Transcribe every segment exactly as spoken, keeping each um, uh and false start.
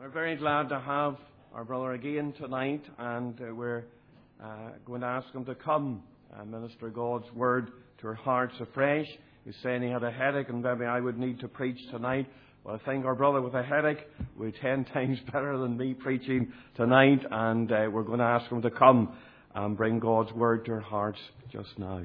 We're very glad to have our brother again tonight, and uh, we're uh, going to ask him to come and minister God's word to our hearts afresh. He's saying he had a headache and maybe I would need to preach tonight. Well, I think our brother with a headache will be ten times better than me preaching tonight, and uh, we're going to ask him to come and bring God's word to our hearts just now.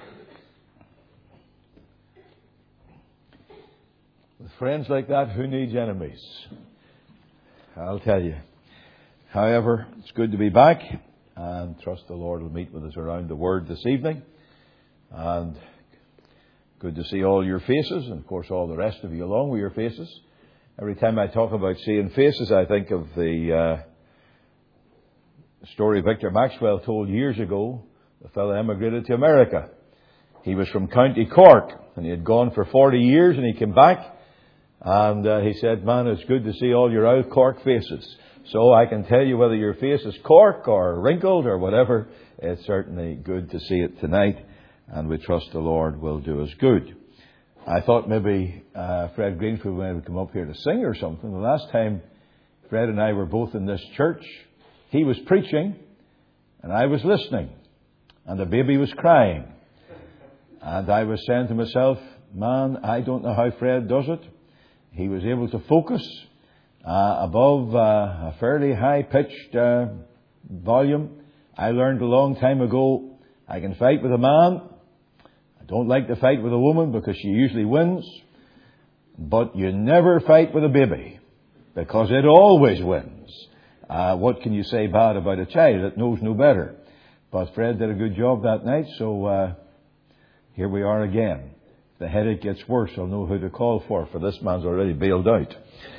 With friends like that, who needs enemies? I'll tell you. However, it's good to be back, and trust the Lord will meet with us around the Word this evening. And good to see all your faces, and of course all the rest of you along with your faces. Every time I talk about seeing faces, I think of the uh, story Victor Maxwell told years ago. The fellow emigrated to America. He was from County Cork, and he had gone for forty years, and he came back. And uh, he said, man, it's good to see all your old Cork faces. So I can tell you whether your face is Cork or wrinkled or whatever, it's certainly good to see it tonight. And we trust the Lord will do us good. I thought maybe uh, Fred Greenfield would come up here to sing or something. The last time Fred and I were both in this church, he was preaching and I was listening. And the baby was crying. And I was saying to myself, man, I don't know how Fred does it. He was able to focus uh, above uh, a fairly high-pitched uh, volume. I learned a long time ago, I can fight with a man. I don't like to fight with a woman because she usually wins. But you never fight with a baby because it always wins. Uh, what can you say bad about a child that knows no better? But Fred did a good job that night, so uh, here we are again. The headache gets worse, I'll know who to call for, for this man's already bailed out.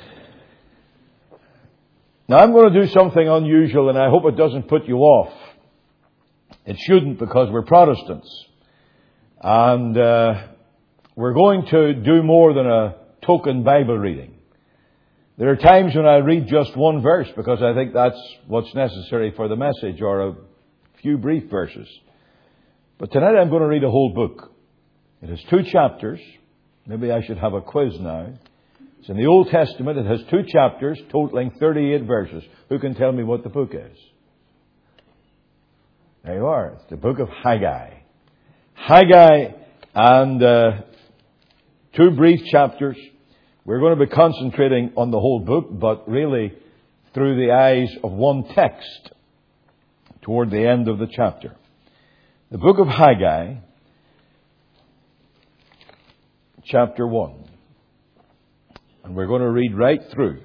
Now I'm going to do something unusual, and I hope it doesn't put you off. It shouldn't, because we're Protestants. And uh, we're going to do more than a token Bible reading. There are times when I read just one verse, because I think that's what's necessary for the message, or a few brief verses. But tonight I'm going to read a whole book. It has two chapters. Maybe I should have a quiz now. It's in the Old Testament. It has two chapters totaling thirty-eight verses. Who can tell me what the book is? There you are. It's the book of Haggai. Haggai and uh, two brief chapters. We're going to be concentrating on the whole book, but really through the eyes of one text toward the end of the chapter. The book of Haggai, chapter one. And we're going to read right through.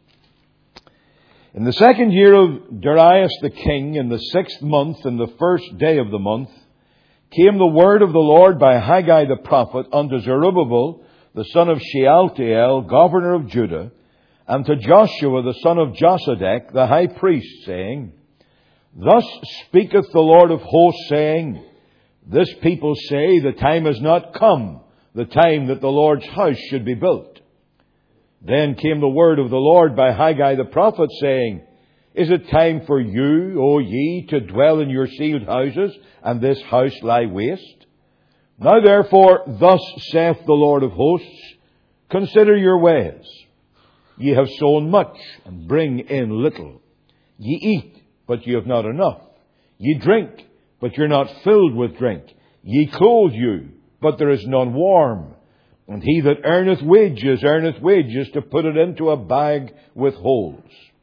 In the second year of Darius the king, in the sixth month, in the first day of the month, came the word of the Lord by Haggai the prophet unto Zerubbabel, the son of Shealtiel, governor of Judah, and to Joshua, the son of Josedech, the high priest, saying, Thus speaketh the Lord of hosts, saying, This people say, the time is not come, the time that the Lord's house should be built. Then came the word of the Lord by Haggai the prophet, saying, Is it time for you, O ye, to dwell in your sealed houses, and this house lie waste? Now therefore, thus saith the Lord of hosts, Consider your ways. Ye have sown much, and bring in little. Ye eat, but ye have not enough. Ye drink, but you're not filled with drink. Ye clothe you, but there is none warm. And he that earneth wages, earneth wages to put it into a bag with holes.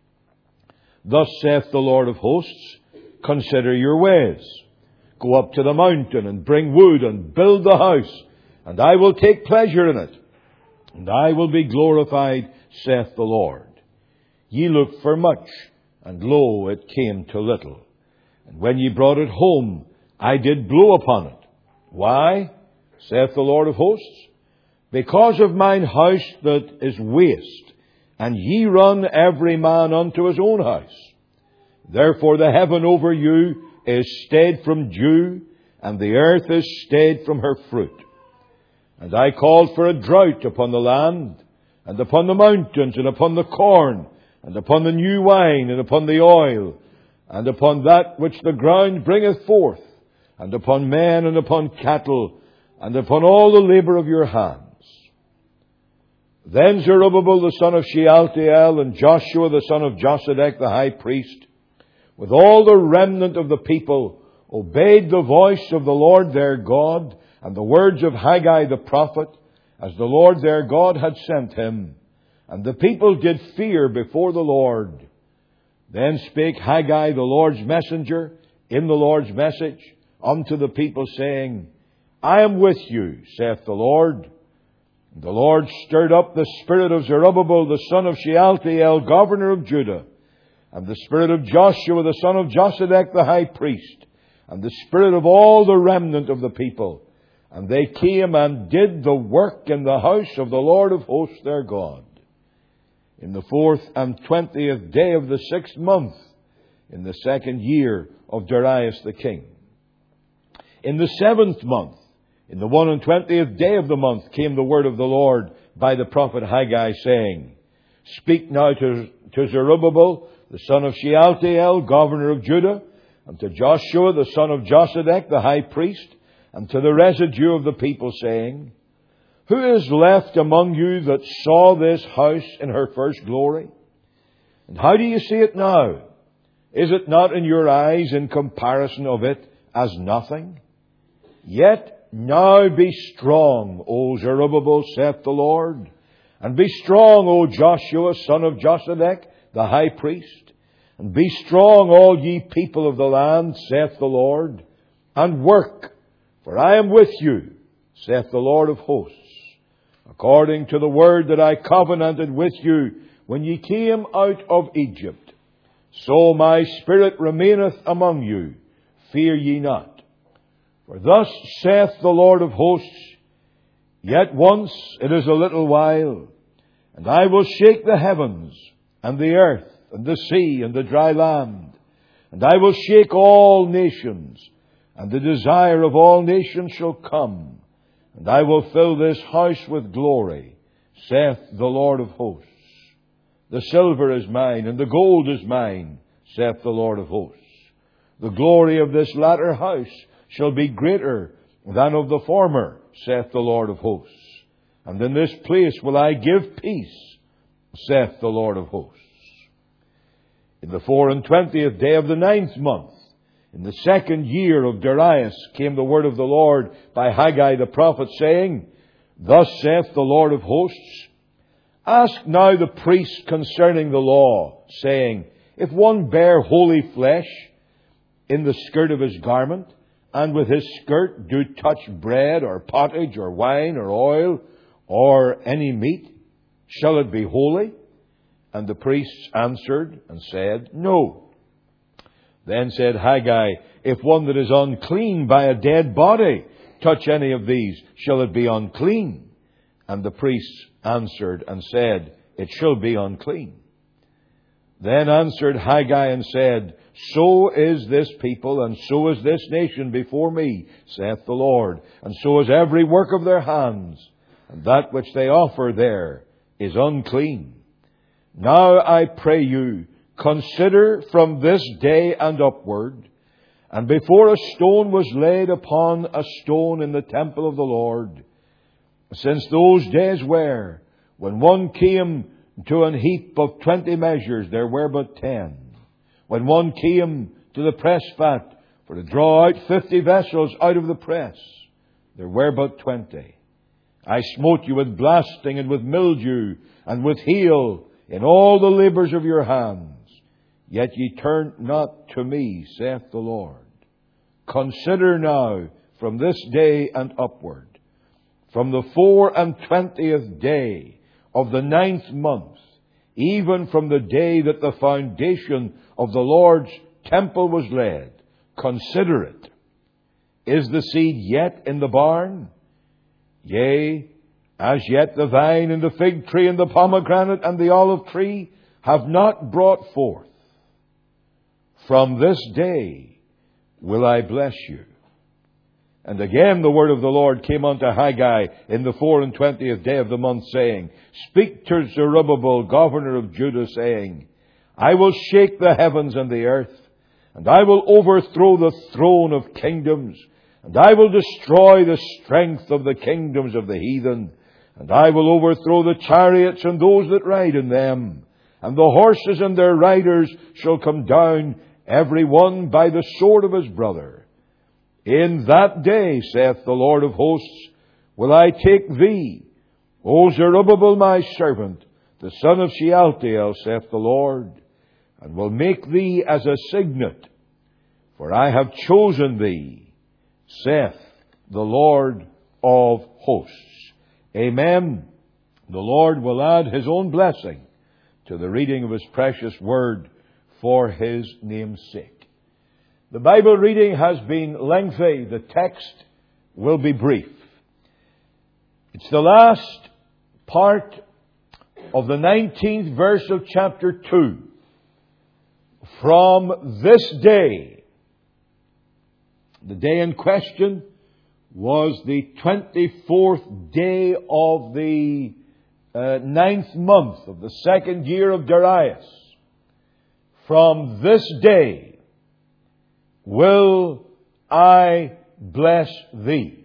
Thus saith the Lord of hosts, Consider your ways. Go up to the mountain, and bring wood, and build the house, and I will take pleasure in it, and I will be glorified, saith the Lord. Ye looked for much, and lo, it came to little. And when ye brought it home, I did blow upon it. Why? Saith the Lord of hosts, Because of mine house that is waste, and ye run every man unto his own house. Therefore the heaven over you is stayed from dew, and the earth is stayed from her fruit. And I called for a drought upon the land, and upon the mountains, and upon the corn, and upon the new wine, and upon the oil, and upon that which the ground bringeth forth, and upon men, and upon cattle, and upon all the labour of your hands. Then Zerubbabel the son of Shealtiel and Joshua the son of Josedek the high priest, with all the remnant of the people, obeyed the voice of the Lord their God and the words of Haggai the prophet, as the Lord their God had sent him. And the people did fear before the Lord. Then spake Haggai the Lord's messenger in the Lord's message unto the people, saying, I am with you, saith the Lord. And the Lord stirred up the spirit of Zerubbabel the son of Shealtiel, governor of Judah, and the spirit of Joshua the son of Josedek the high priest, and the spirit of all the remnant of the people. And they came and did the work in the house of the Lord of hosts their God. In the fourth and twentieth day of the sixth month, in the second year of Darius the king. In the seventh month, in the one and twentieth day of the month, came the word of the Lord by the prophet Haggai, saying, Speak now to, to Zerubbabel, the son of Shealtiel, governor of Judah, and to Joshua, the son of Josedek, the high priest, and to the residue of the people, saying, Who is left among you that saw this house in her first glory? And how do you see it now? Is it not in your eyes in comparison of it as nothing? Yet now be strong, O Zerubbabel, saith the Lord, and be strong, O Joshua, son of Josedek, the high priest, and be strong, all ye people of the land, saith the Lord, and work, for I am with you, saith the Lord of hosts, according to the word that I covenanted with you when ye came out of Egypt. So my spirit remaineth among you, fear ye not. For thus saith the Lord of hosts, Yet once it is a little while, and I will shake the heavens, and the earth, and the sea, and the dry land, and I will shake all nations, and the desire of all nations shall come, and I will fill this house with glory, saith the Lord of hosts. The silver is mine, and the gold is mine, saith the Lord of hosts. The glory of this latter house shall be greater than of the former, saith the Lord of hosts. And in this place will I give peace, saith the Lord of hosts. In the four and twentieth day of the ninth month, in the second year of Darius, came the word of the Lord by Haggai the prophet, saying, Thus saith the Lord of hosts, Ask now the priest concerning the law, saying, If one bear holy flesh in the skirt of his garment, and with his skirt do touch bread, or pottage, or wine, or oil, or any meat, shall it be holy? And the priests answered and said, No. Then said Haggai, If one that is unclean by a dead body touch any of these, shall it be unclean? And the priests answered and said, It shall be unclean. Then answered Haggai and said, So is this people, and so is this nation before me, saith the Lord, and so is every work of their hands, and that which they offer there is unclean. Now I pray you, consider from this day and upward, and before a stone was laid upon a stone in the temple of the Lord, since those days were, when one came to an heap of twenty measures, there were but ten. When one came to the press fat for to draw out fifty vessels out of the press, there were but twenty. I smote you with blasting and with mildew and with hail in all the labours of your hands. Yet ye turned not to me, saith the Lord. Consider now from this day and upward, from the four and twentieth day of the ninth month, even from the day that the foundation of the Lord's temple was laid, consider it. Is the seed yet in the barn? Yea, as yet the vine and the fig tree and the pomegranate and the olive tree have not brought forth. From this day will I bless you. And again the word of the Lord came unto Haggai in the four and twentieth day of the month, saying, Speak to Zerubbabel, governor of Judah, saying, I will shake the heavens and the earth, and I will overthrow the throne of kingdoms, and I will destroy the strength of the kingdoms of the heathen, And I will overthrow the chariots and those that ride in them, and the horses and their riders shall come down, every one by the sword of his brother. In that day, saith the Lord of hosts, will I take thee, O Zerubbabel my servant, the son of Shealtiel, saith the Lord, and will make thee as a signet, for I have chosen thee, saith the Lord of hosts. Amen. The Lord will add His own blessing to the reading of His precious word for His name's sake. The Bible reading has been lengthy. The text will be brief. It's the last part of the nineteenth verse of chapter two. From this day, the day in question was the twenty-fourth day of the uh, ninth month of the second year of Darius. From this day will I bless thee.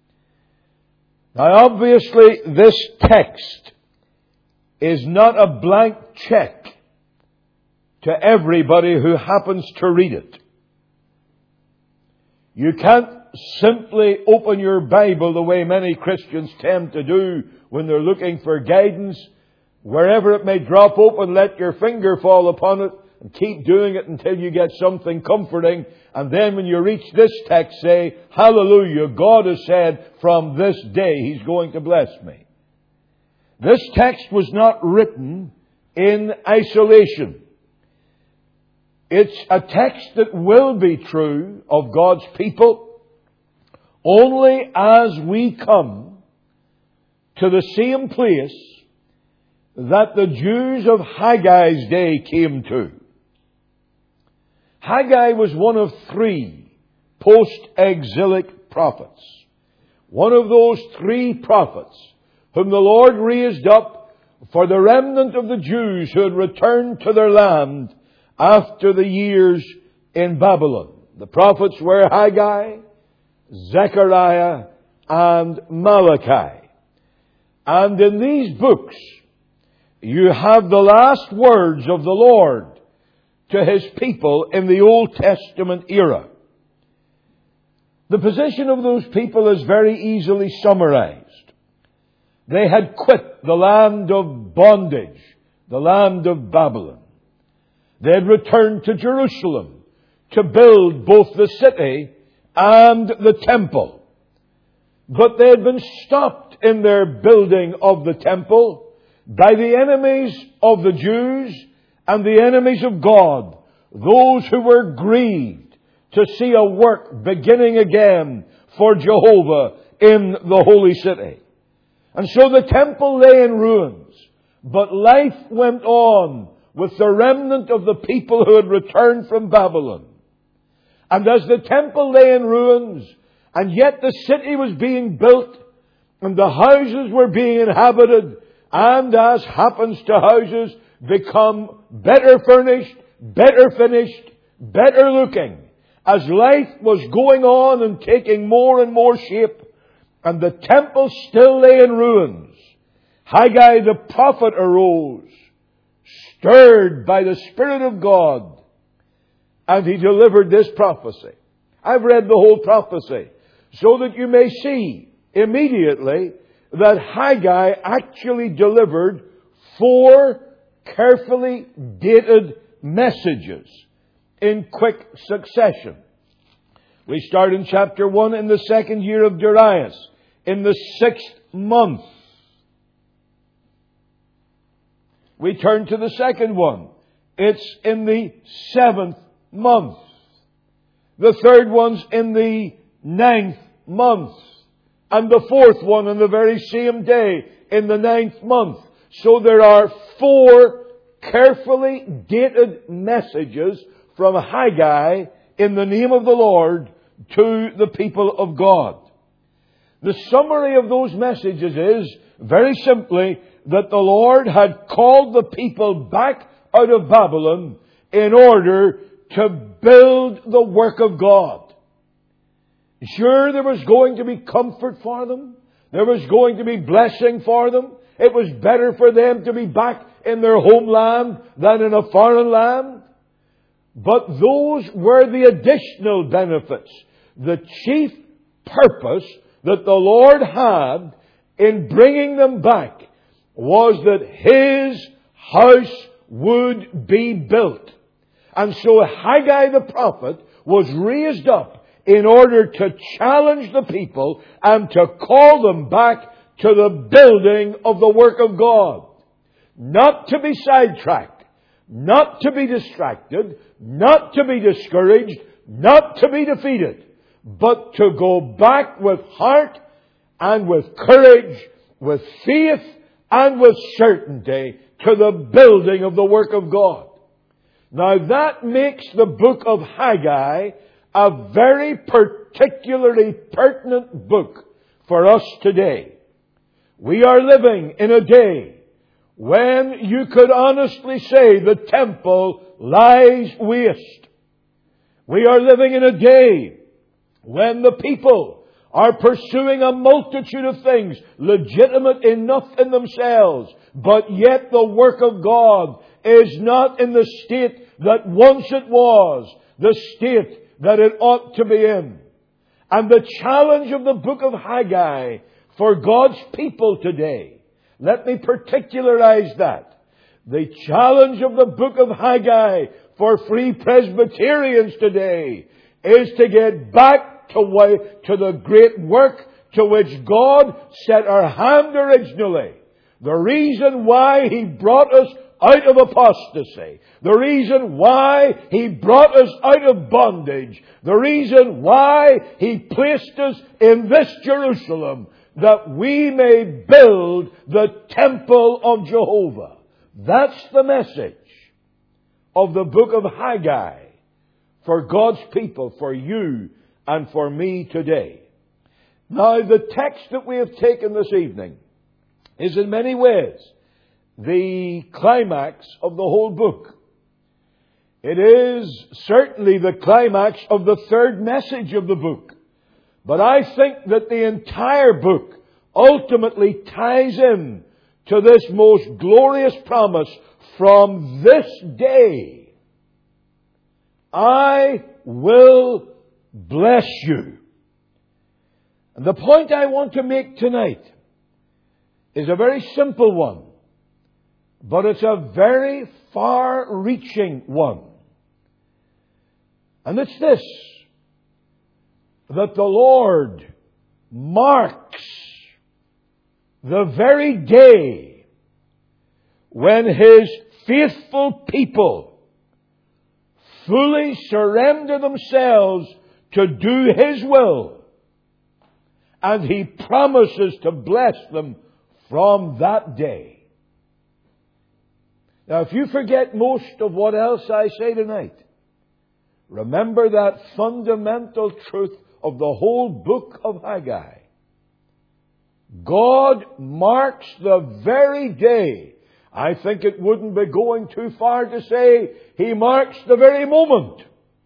Now obviously this text is not a blank check to everybody who happens to read it. You can't simply open your Bible the way many Christians tend to do when they're looking for guidance. Wherever it may drop open, let your finger fall upon it and keep doing it until you get something comforting. And then when you reach this text, say, hallelujah, God has said, from this day He's going to bless me. This text was not written in isolation. It's a text that will be true of God's people only as we come to the same place that the Jews of Haggai's day came to. Haggai was one of three post-exilic prophets. One of those three prophets whom the Lord raised up for the remnant of the Jews who had returned to their land after the years in Babylon. The prophets were Haggai, Zechariah, and Malachi. And in these books, you have the last words of the Lord to His people in the Old Testament era. The position of those people is very easily summarized. They had quit the land of bondage, the land of Babylon. They had returned to Jerusalem to build both the city and the temple. But they had been stopped in their building of the temple by the enemies of the Jews and the enemies of God, those who were grieved to see a work beginning again for Jehovah in the holy city. And so the temple lay in ruins, but life went on with the remnant of the people who had returned from Babylon. And as the temple lay in ruins, and yet the city was being built, and the houses were being inhabited, and as happens to houses, become better furnished, better finished, better looking, as life was going on and taking more and more shape, and the temple still lay in ruins, Haggai the prophet arose, stirred by the Spirit of God, and he delivered this prophecy. I've read the whole prophecy, so that you may see immediately that Haggai actually delivered four carefully dated messages in quick succession. We start in chapter one in the second year of Darius, in the sixth month. We turn to the second one. It's in the seventh month. The third one's in the ninth month. And the fourth one on the very same day in the ninth month. So there are four carefully dated messages from Haggai in the name of the Lord to the people of God. The summary of those messages is, very simply, that the Lord had called the people back out of Babylon in order to build the work of God. Sure, there was going to be comfort for them. There was going to be blessing for them. It was better for them to be back in their homeland than in a foreign land. But those were the additional benefits. The chief purpose that the Lord had in bringing them back was that His house would be built. And so Haggai the prophet was raised up in order to challenge the people and to call them back to the building of the work of God. Not to be sidetracked, not to be distracted, not to be discouraged, not to be defeated, but to go back with heart and with courage, with faith and with certainty to the building of the work of God. Now that makes the book of Haggai a very particularly pertinent book for us today. We are living in a day when you could honestly say the temple lies waste. We are living in a day when the people are pursuing a multitude of things, legitimate enough in themselves, but yet the work of God is not in the state that once it was, the state that it ought to be in. And the challenge of the book of Haggai for God's people today, let me particularize that. The challenge of the book of Haggai for Free Presbyterians today is to get back to, way, to the great work to which God set our hand originally. The reason why He brought us out of apostasy. The reason why He brought us out of bondage. The reason why He placed us in this Jerusalem, that we may build the temple of Jehovah. That's the message of the book of Haggai for God's people, for you and for me today. Now, the text that we have taken this evening is in many ways the climax of the whole book. It is certainly the climax of the third message of the book. But I think that the entire book ultimately ties in to this most glorious promise: from this day I will bless you. And the point I want to make tonight is a very simple one, but it's a very far-reaching one. And it's this: that the Lord marks the very day when His faithful people fully surrender themselves to do His will. And He promises to bless them from that day. Now, if you forget most of what else I say tonight, remember that fundamental truth of the whole book of Haggai. God marks the very day. I think it wouldn't be going too far to say He marks the very moment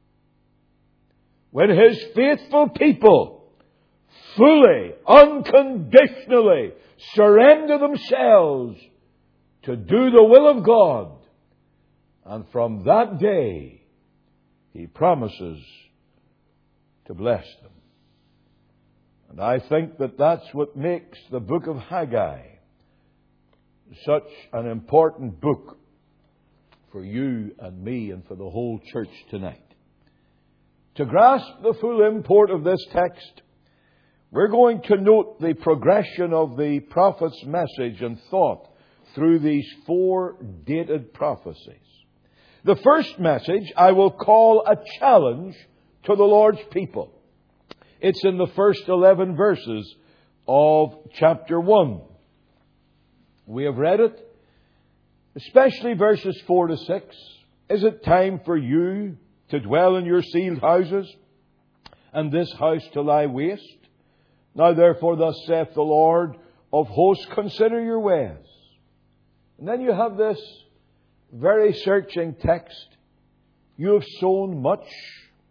when His faithful people fully, unconditionally surrender themselves to do the will of God. And from that day, He promises to bless them. And I think that that's what makes the book of Haggai such an important book for you and me and for the whole church tonight. To grasp the full import of this text, we're going to note the progression of the prophet's message and thought through these four dated prophecies. The first message I will call a challenge to the Lord's people. It's in the first eleven verses of chapter one. We have read it, especially verses four to six. Is it time for you to dwell in your sealed houses, and this house to lie waste? Now therefore, thus saith the Lord of hosts, consider your ways. And then you have this very searching text. You have sown much,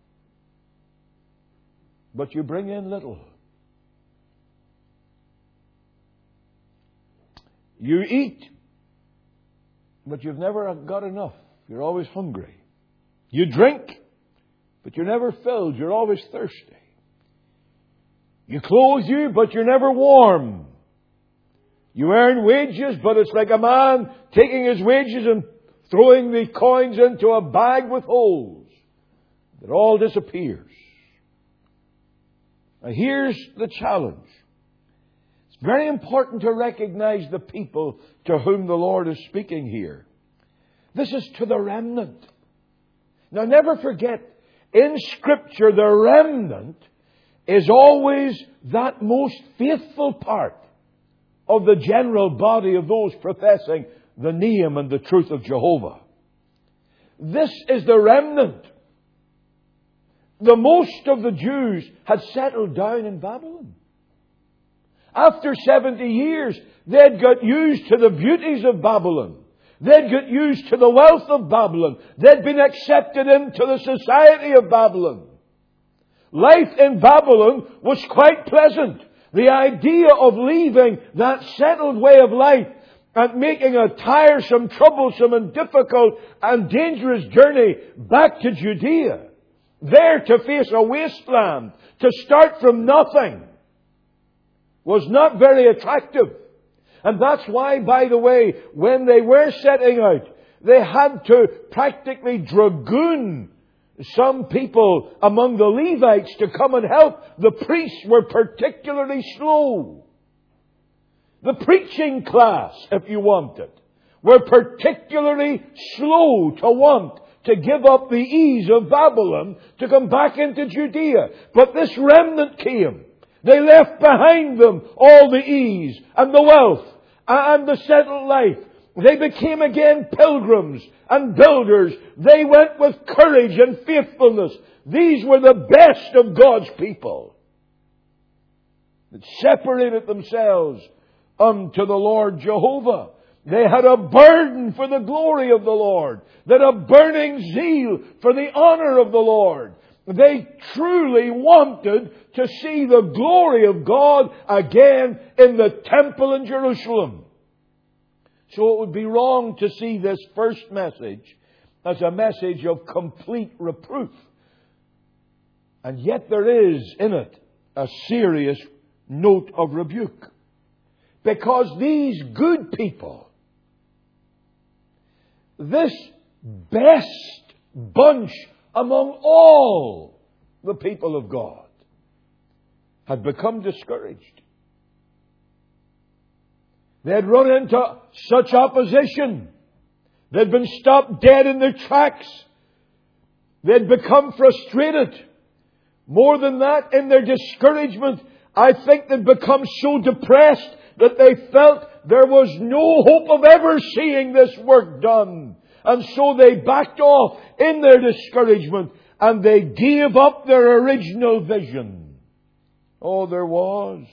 but you bring in little. You eat, but you've never got enough. You're always hungry. You drink, but you're never filled. You're always thirsty. You clothe you, but you're never warm. You earn wages, but it's like a man taking his wages and throwing the coins into a bag with holes. It all disappears. Now here's the challenge. It's very important to recognize the people to whom the Lord is speaking here. This is to the remnant. Now never forget, in Scripture, the remnant is always that most faithful part of the general body of those professing the name and the truth of Jehovah. This is the remnant. The most of the Jews had settled down in Babylon. After seventy years, they'd got used to the beauties of Babylon. They'd got used to the wealth of Babylon. They'd been accepted into the society of Babylon. Life in Babylon was quite pleasant. The idea of leaving that settled way of life and making a tiresome, troublesome and difficult and dangerous journey back to Judea, there to face a wasteland, to start from nothing, was not very attractive. And that's why, by the way, when they were setting out, they had to practically dragoon some people among the Levites to come and help. The priests were particularly slow. The preaching class, if you wanted, were particularly slow to want to give up the ease of Babylon to come back into Judea. But this remnant came. They left behind them all the ease and the wealth and the settled life. They became again pilgrims and builders. They went with courage and faithfulness. These were the best of God's people that separated themselves unto the Lord Jehovah. They had a burden for the glory of the Lord. They had a burning zeal for the honor of the Lord. They truly wanted to see the glory of God again in the temple in Jerusalem. So it would be wrong to see this first message as a message of complete reproof. And yet there is in it a serious note of rebuke. Because these good people, this best bunch among all the people of God, had become discouraged. They had run into such opposition. They'd been stopped dead in their tracks. They'd become frustrated. More than that, in their discouragement, I think they'd become so depressed that they felt there was no hope of ever seeing this work done. And so they backed off in their discouragement and they gave up their original vision. Oh, there was.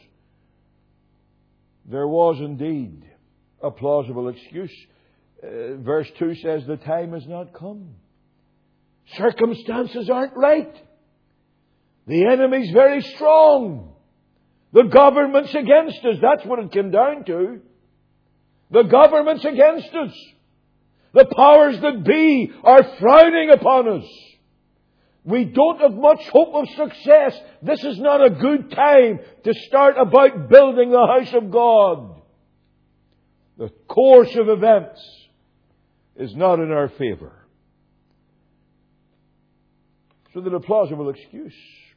There was indeed a plausible excuse. Uh, verse two says, the time has not come. Circumstances aren't right. The enemy's very strong. The government's against us. That's what it came down to. The government's against us. The powers that be are frowning upon us. We don't have much hope of success. This is not a good time to start about building the house of God. The course of events is not in our favor. So there's a plausible excuse.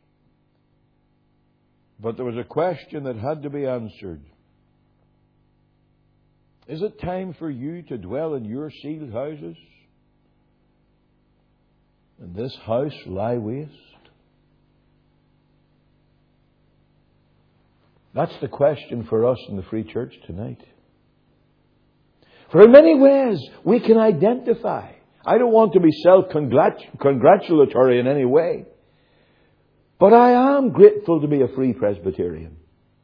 But there was a question that had to be answered. Is it time for you to dwell in your sealed houses? And this house lie waste? That's the question for us in the Free Church tonight. For in many ways we can identify. I don't want to be self-congratulatory in any way. But I am grateful to be a Free Presbyterian.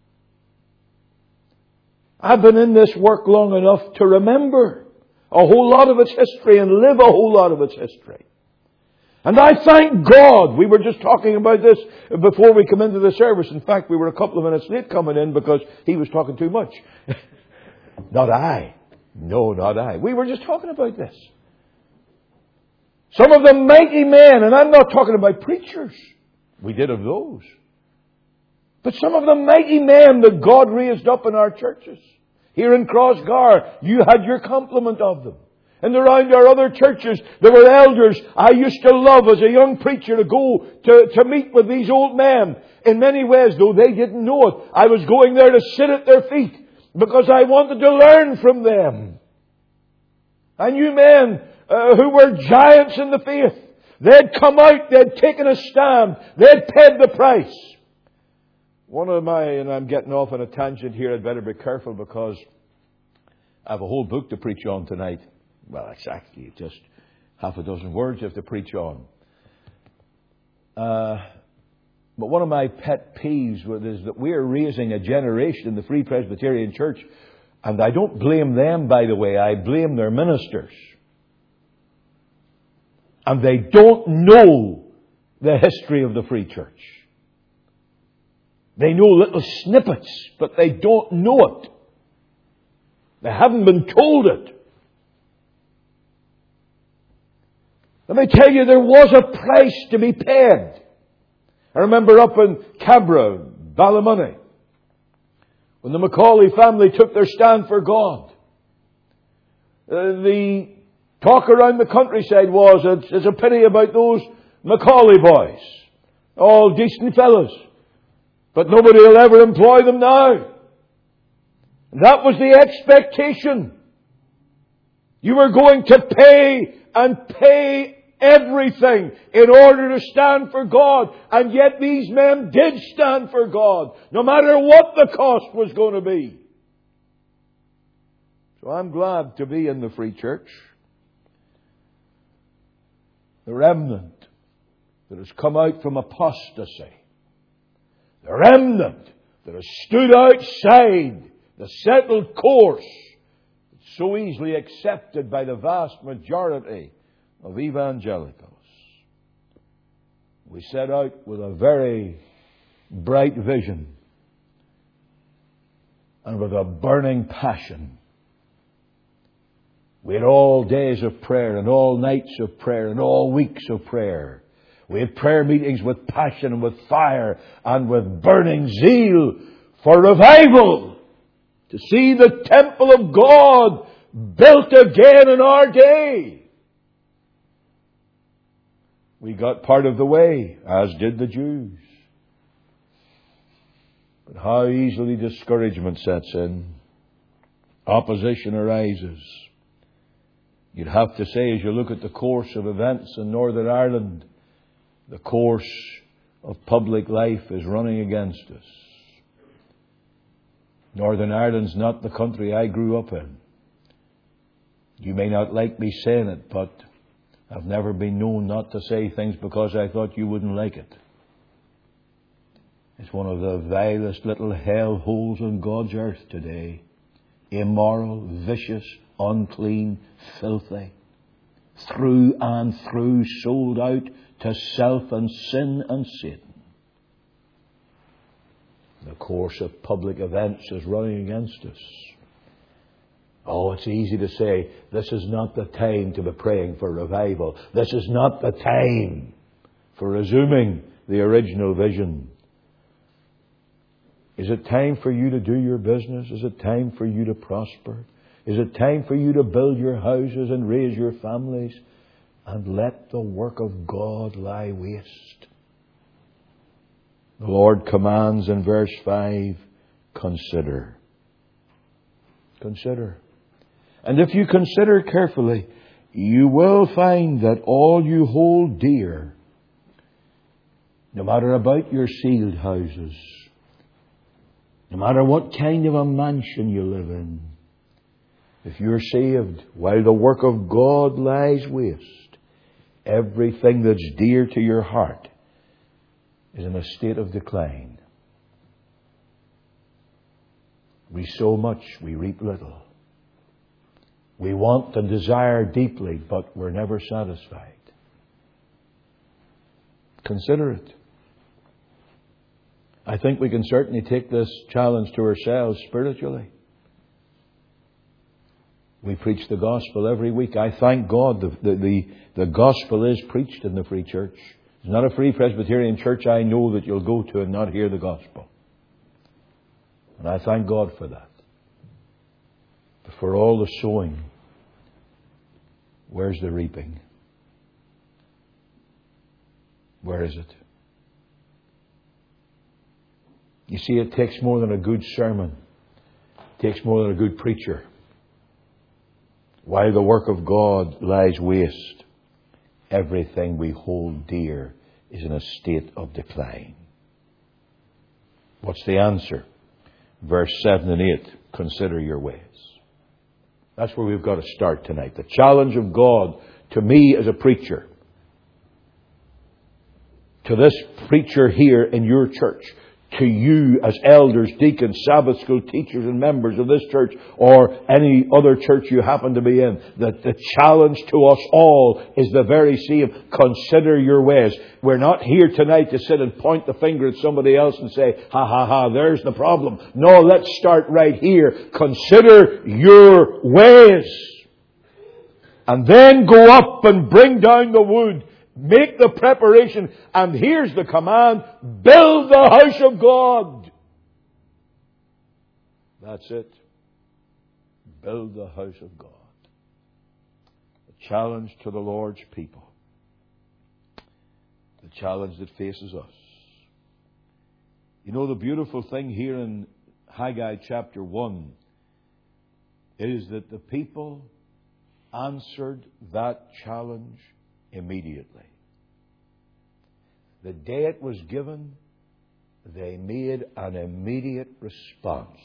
I've been in this work long enough to remember a whole lot of its history and live a whole lot of its history. And I thank God. We were just talking about this before we come into the service. In fact, we were a couple of minutes late coming in because he was talking too much. Not I. No, not I. We were just talking about this. Some of the mighty men, and I'm not talking about preachers. We did of those. But some of the mighty men that God raised up in our churches. Here in Crossgar, you had your complement of them. And around our other churches, there were elders. I used to love as a young preacher to go to, to meet with these old men. In many ways, though they didn't know it, I was going there to sit at their feet because I wanted to learn from them. I knew men uh, who were giants in the faith. They'd come out, they'd taken a stand, they'd paid the price. One of my, and I'm getting off on a tangent here, I'd better be careful because I have a whole book to preach on tonight. Well, it's actually just half a dozen words you have to preach on. Uh, but one of my pet peeves is that we're raising a generation in the Free Presbyterian Church, and I don't blame them, by the way, I blame their ministers. And they don't know the history of the Free Church. They know little snippets, but they don't know it. They haven't been told it. Let me tell you, there was a price to be paid. I remember up in Cabra, Ballymoney, when the Macaulay family took their stand for God. Uh, the talk around the countryside was, it's, it's a pity about those Macaulay boys. All decent fellas. But nobody will ever employ them now. And that was the expectation. You were going to pay and pay everything in order to stand for God. And yet these men did stand for God, no matter what the cost was going to be. So I'm glad to be in the Free Church. The remnant that has come out from apostasy. The remnant that has stood outside the settled course that's so easily accepted by the vast majority of evangelicals. We set out with a very bright vision and with a burning passion. We had all days of prayer and all nights of prayer and all weeks of prayer. We had prayer meetings with passion and with fire and with burning zeal for revival. To see the temple of God built again in our day. We got part of the way, as did the Jews. But how easily discouragement sets in. Opposition arises. You'd have to say, as you look at the course of events in Northern Ireland, the course of public life is running against us. Northern Ireland's not the country I grew up in. You may not like me saying it, but I've never been known not to say things because I thought you wouldn't like it. It's one of the vilest little hell holes on God's earth today. Immoral, vicious, unclean, filthy. Through and through sold out to self and sin and Satan. The course of public events is running against us. Oh, it's easy to say, this is not the time to be praying for revival. This is not the time for resuming the original vision. Is it time for you to do your business? Is it time for you to prosper? Is it time for you to build your houses and raise your families and let the work of God lie waste? The Lord commands in verse five, consider. Consider. And if you consider carefully, you will find that all you hold dear, no matter about your sealed houses, no matter what kind of a mansion you live in, if you're saved while the work of God lies waste, everything that's dear to your heart is in a state of decline. We sow much, we reap little. We want and desire deeply, but we're never satisfied. Consider it. I think we can certainly take this challenge to ourselves spiritually. We preach the gospel every week. I thank God the, the, the, the gospel is preached in the Free Church. It's not a Free Presbyterian church I know that you'll go to and not hear the gospel. And I thank God for that. But for all the sowing, where's the reaping? Where is it? You see, it takes more than a good sermon. It takes more than a good preacher. While the work of God lies waste, everything we hold dear is in a state of decline. What's the answer? Verse seven and eight, consider your ways. That's where we've got to start tonight. The challenge of God to me as a preacher, to this preacher here in your church, to you as elders, deacons, Sabbath school teachers and members of this church or any other church you happen to be in, that the challenge to us all is the very same. Consider your ways. We're not here tonight to sit and point the finger at somebody else and say, ha ha ha, there's the problem. No, let's start right here. Consider your ways. And then go up and bring down the wood. Make the preparation, and here's the command, build the house of God. That's it. Build the house of God. The challenge to the Lord's people. The challenge that faces us. You know, the beautiful thing here in Haggai chapter one is that the people answered that challenge immediately. The day it was given, they made an immediate response.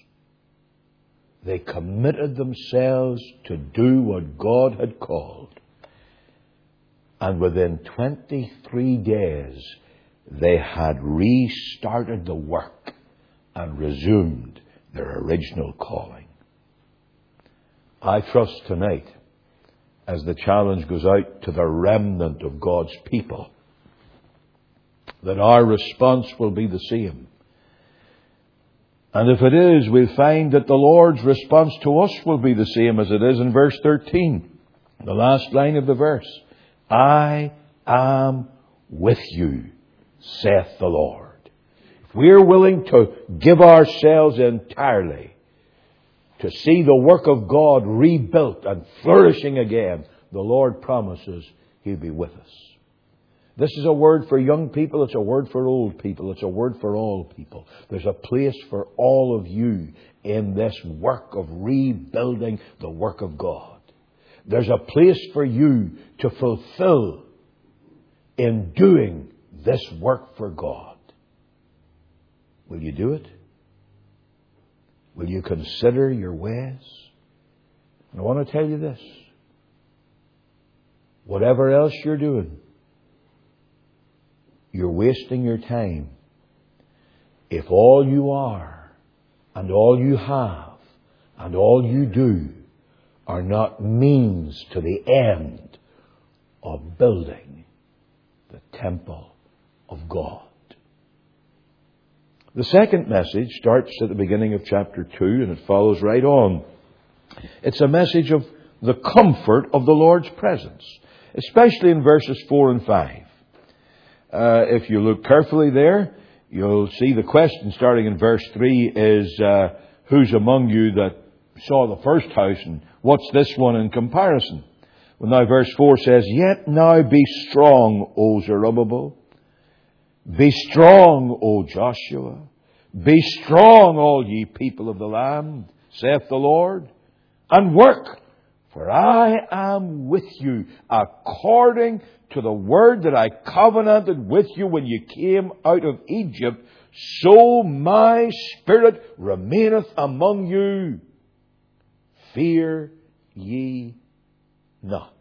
They committed themselves to do what God had called. And within twenty-three days, they had restarted the work and resumed their original calling. I trust tonight, as the challenge goes out to the remnant of God's people, that our response will be the same. And if it is, we'll find that the Lord's response to us will be the same as it is in verse thirteen, the last line of the verse. I am with you, saith the Lord. If we're willing to give ourselves entirely to see the work of God rebuilt and flourishing again, the Lord promises He'll be with us. This is a word for young people. It's a word for old people. It's a word for all people. There's a place for all of you in this work of rebuilding the work of God. There's a place for you to fulfill in doing this work for God. Will you do it? Will you consider your ways? And I want to tell you this. Whatever else you're doing, you're wasting your time if all you are and all you have and all you do are not means to the end of building the temple of God. The second message starts at the beginning of chapter two and it follows right on. It's a message of the comfort of the Lord's presence, especially in verses four and five. Uh, if you look carefully there, you'll see the question starting in verse three is, uh, who's among you that saw the first house and what's this one in comparison? Well, now verse four says, yet now be strong, O Zerubbabel. Be strong, O Joshua. Be strong, all ye people of the land, saith the Lord, and work, for I am with you according to the word that I covenanted with you when you came out of Egypt, so my spirit remaineth among you. Fear ye not.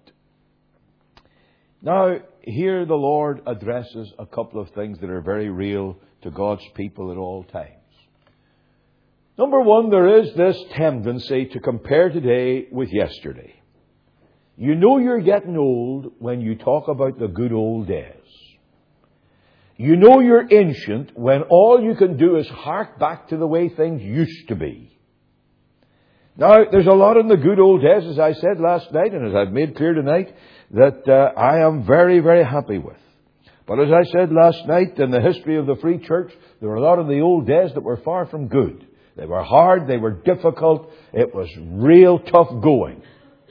Now, here the Lord addresses a couple of things that are very real to God's people at all times. Number one, there is this tendency to compare today with yesterday. You know you're getting old when you talk about the good old days. You know you're ancient when all you can do is hark back to the way things used to be. Now, there's a lot in the good old days, as I said last night, and as I've made clear tonight, that uh, I am very, very happy with. But as I said last night, in the history of the Free Church, there were a lot of the old days that were far from good. They were hard, they were difficult, it was real tough going.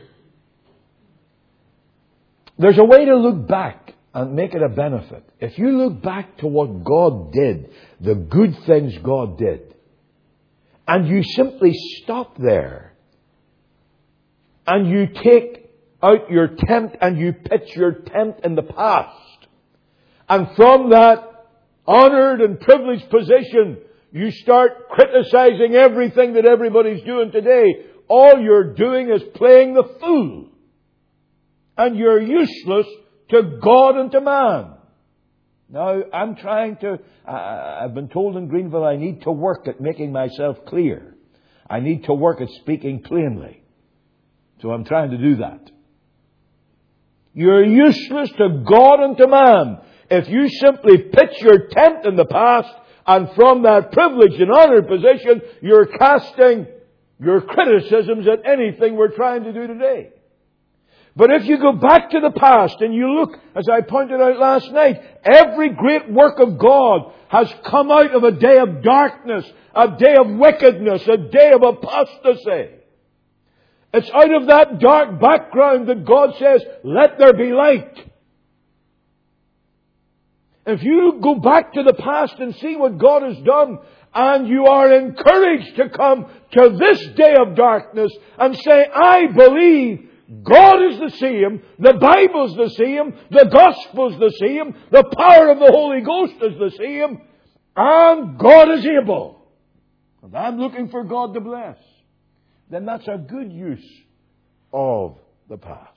There's a way to look back and make it a benefit. If you look back to what God did, the good things God did, and you simply stop there, and you take out your tent and you pitch your tent in the past, and from that honoured and privileged position, you start criticizing everything that everybody's doing today, all you're doing is playing the fool. And you're useless to God and to man. Now, I'm trying to, uh, I've been told in Greenville I need to work at making myself clear. I need to work at speaking plainly. So I'm trying to do that. You're useless to God and to man if you simply pitch your tent in the past, and from that privileged and honoured position, you're casting your criticisms at anything we're trying to do today. But if you go back to the past and you look, as I pointed out last night, every great work of God has come out of a day of darkness, a day of wickedness, a day of apostasy. It's out of that dark background that God says, let there be light. If you go back to the past and see what God has done, and you are encouraged to come to this day of darkness and say, I believe God is the same, the Bible's the same, the Gospel's the same, the power of the Holy Ghost is the same, and God is able. And I'm looking for God to bless. Then that's a good use of the past.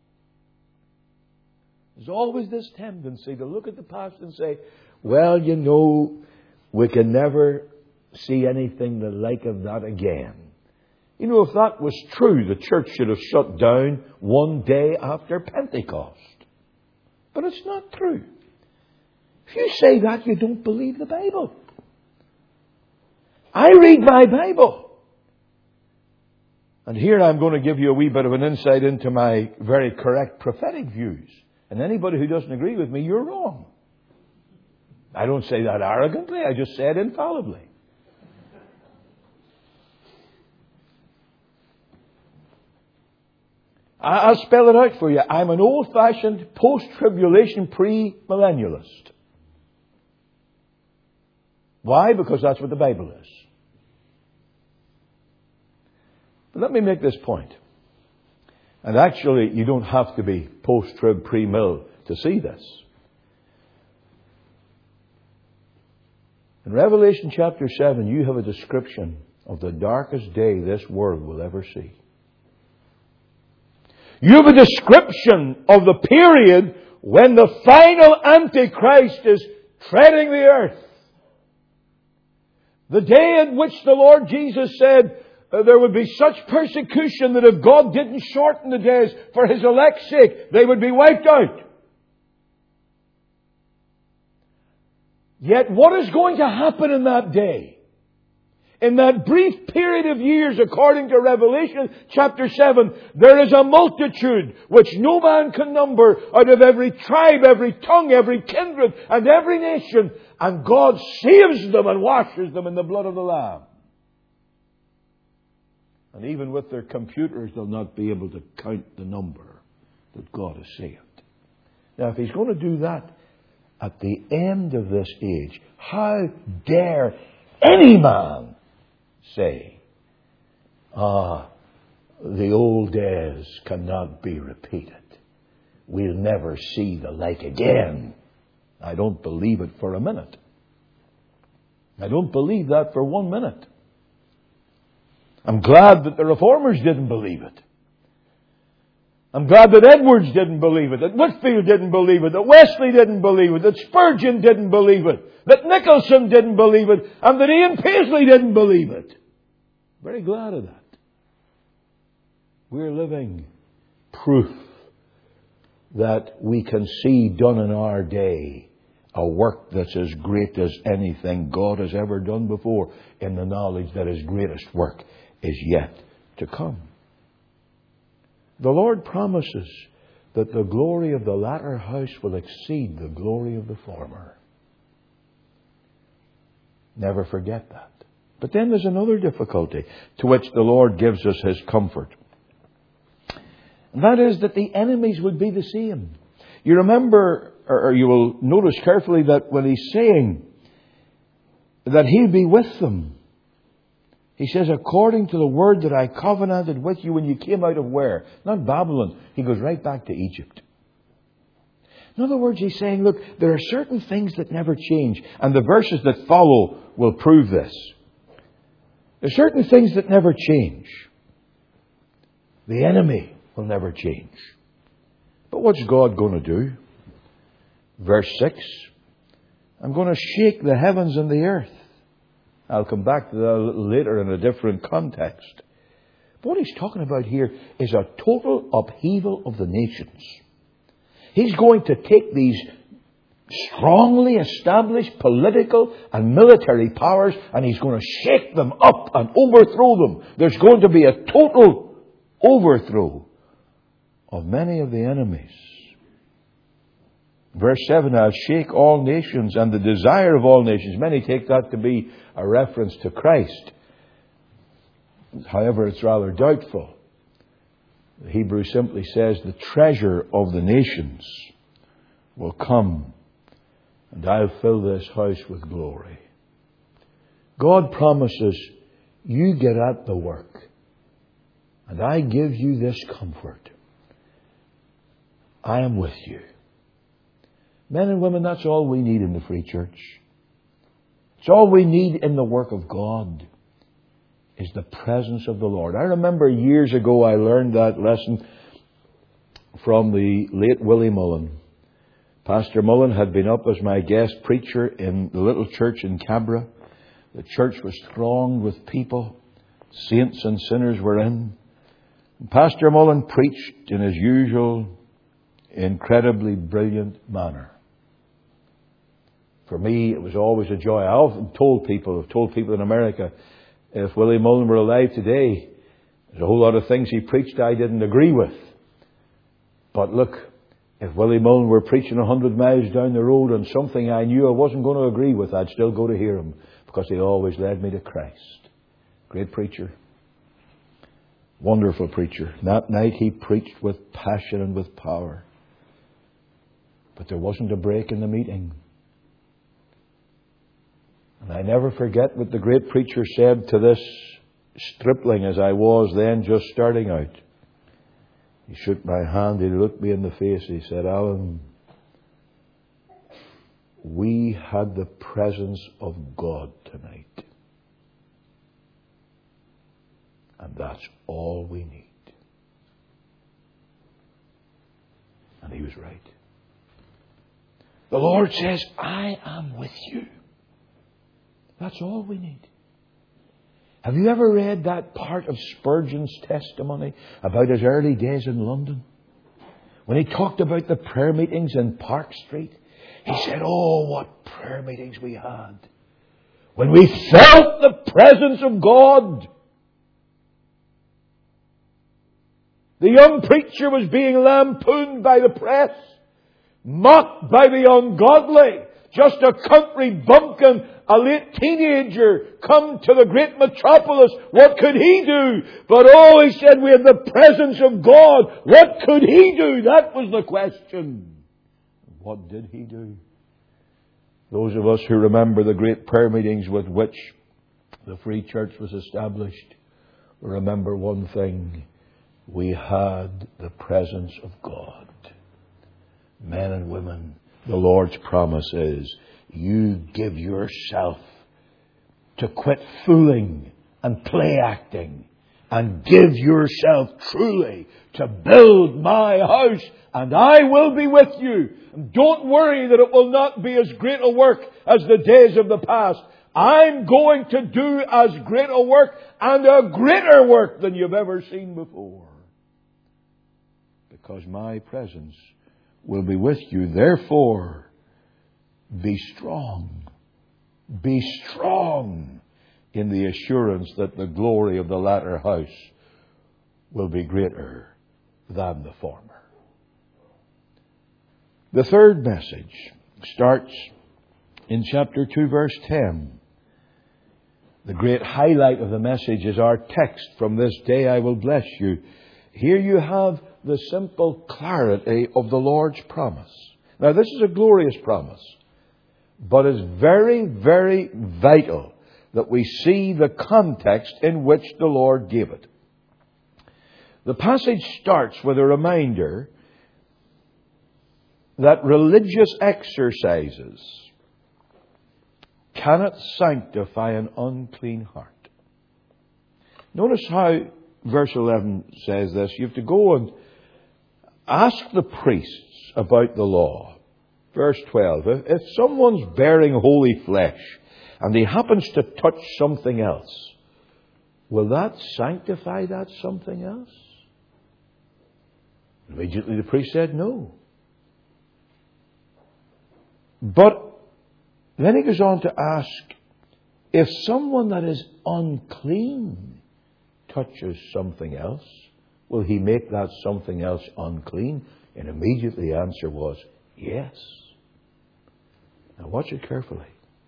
There's always this tendency to look at the past and say, well, you know, we can never see anything the like of that again. You know, if that was true, the church should have shut down one day after Pentecost. But it's not true. If you say that, you don't believe the Bible. I read my Bible. And here I'm going to give you a wee bit of an insight into my very correct prophetic views. And anybody who doesn't agree with me, you're wrong. I don't say that arrogantly, I just say it infallibly. I'll spell it out for you. I'm an old-fashioned, post-tribulation, pre-millennialist. Why? Because that's what the Bible is. But let me make this point. And actually, you don't have to be post-trib, pre-mill to see this. In Revelation chapter seven, you have a description of the darkest day this world will ever see. You have a description of the period when the final Antichrist is treading the earth. The day in which the Lord Jesus said uh, there would be such persecution that if God didn't shorten the days for His elect's sake, they would be wiped out. Yet what is going to happen in that day? In that brief period of years, according to Revelation chapter seven, there is a multitude which no man can number out of every tribe, every tongue, every kindred, and every nation. And God saves them and washes them in the blood of the Lamb. And even with their computers, they'll not be able to count the number that God has saved. Now, if He's going to do that at the end of this age, how dare any man say, ah, the old days cannot be repeated. We'll never see the like again. I don't believe it for a minute. I don't believe that for one minute. I'm glad that the Reformers didn't believe it. I'm glad that Edwards didn't believe it, that Whitfield didn't believe it, that Wesley didn't believe it, that Spurgeon didn't believe it, that Nicholson didn't believe it, and that Ian Paisley didn't believe it. Very glad of that. We're living proof that we can see done in our day a work that's as great as anything God has ever done before, in the knowledge that His greatest work is yet to come. The Lord promises that the glory of the latter house will exceed the glory of the former. Never forget that. But then there's another difficulty to which the Lord gives us His comfort. And that is that the enemies would be the same. You remember, or you will notice carefully, that when He's saying that He'll be with them, He says, according to the word that I covenanted with you when you came out of where? Not Babylon. He goes right back to Egypt. In other words, He's saying, look, there are certain things that never change. And the verses that follow will prove this. There are certain things that never change. The enemy will never change. But what's God going to do? Verse six. I'm going to shake the heavens and the earth. I'll come back to that a little later in a different context. But what He's talking about here is a total upheaval of the nations. He's going to take these strongly established political and military powers and He's going to shake them up and overthrow them. There's going to be a total overthrow of many of the enemies. Verse seven, I'll shake all nations and the desire of all nations. Many take that to be a reference to Christ. However, it's rather doubtful. The Hebrew simply says the treasure of the nations will come and I'll fill this house with glory. God promises, you get at the work and I give you this comfort. I am with you. Men and women, that's all we need in the Free Church. It's all we need in the work of God is the presence of the Lord. I remember years ago I learned that lesson from the late Willie Mullen. Pastor Mullen had been up as my guest preacher in the little church in Cabra. The church was thronged with people. Saints and sinners were in. And Pastor Mullen preached in his usual incredibly brilliant manner. For me, it was always a joy. I often told people, I've told people in America, if Willie Mullen were alive today, there's a whole lot of things he preached I didn't agree with. But look, if Willie Mullen were preaching a hundred miles down the road on something I knew I wasn't going to agree with, I'd still go to hear him because he always led me to Christ. Great preacher. Wonderful preacher. That night he preached with passion and with power. But there wasn't a break in the meeting. And I never forget what the great preacher said to this stripling as I was then just starting out. He shook my hand, he looked me in the face, he said, Alan, we had the presence of God tonight. And that's all we need. And he was right. The Lord says, I am with you. That's all we need. Have you ever read that part of Spurgeon's testimony about his early days in London? When he talked about the prayer meetings in Park Street, he said, oh, what prayer meetings we had. When we felt the presence of God. The young preacher was being lampooned by the press, mocked by the ungodly. Just a country bumpkin, a late teenager, come to the great metropolis. What could he do? But oh, he said, we had the presence of God. What could he do? That was the question. What did he do? Those of us who remember the great prayer meetings with which the Free Church was established, remember one thing. We had the presence of God. Men and women, the Lord's promise is, you give yourself to quit fooling and play acting and give yourself truly to build my house and I will be with you. And don't worry that it will not be as great a work as the days of the past. I'm going to do as great a work and a greater work than you've ever seen before. Because my presence will be with you. Therefore, be strong. Be strong in the assurance that the glory of the latter house will be greater than the former. The third message starts in chapter two, verse ten. The great highlight of the message is our text, "From this day I will bless you." Here you have the simple clarity of the Lord's promise. Now, this is a glorious promise, but it's very, very vital that we see the context in which the Lord gave it. The passage starts with a reminder that religious exercises cannot sanctify an unclean heart. Notice how verse eleven says this. You have to go and ask the priests about the law. Verse twelve. If someone's bearing holy flesh and he happens to touch something else, will that sanctify that something else? Immediately the priest said no. But then he goes on to ask, if someone that is unclean touches something else, will he make that something else unclean? And immediately the answer was yes. Now watch it carefully.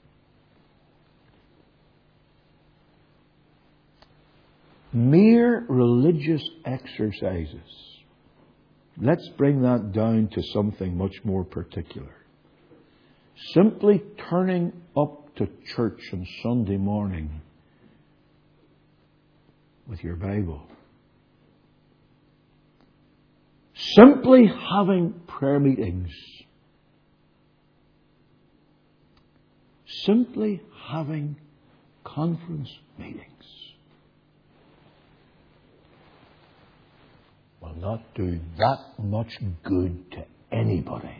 Mere religious exercises. Let's bring that down to something much more particular. Simply turning up to church on Sunday morning with your Bible. Simply having prayer meetings. Simply having conference meetings will not do that much good to anybody.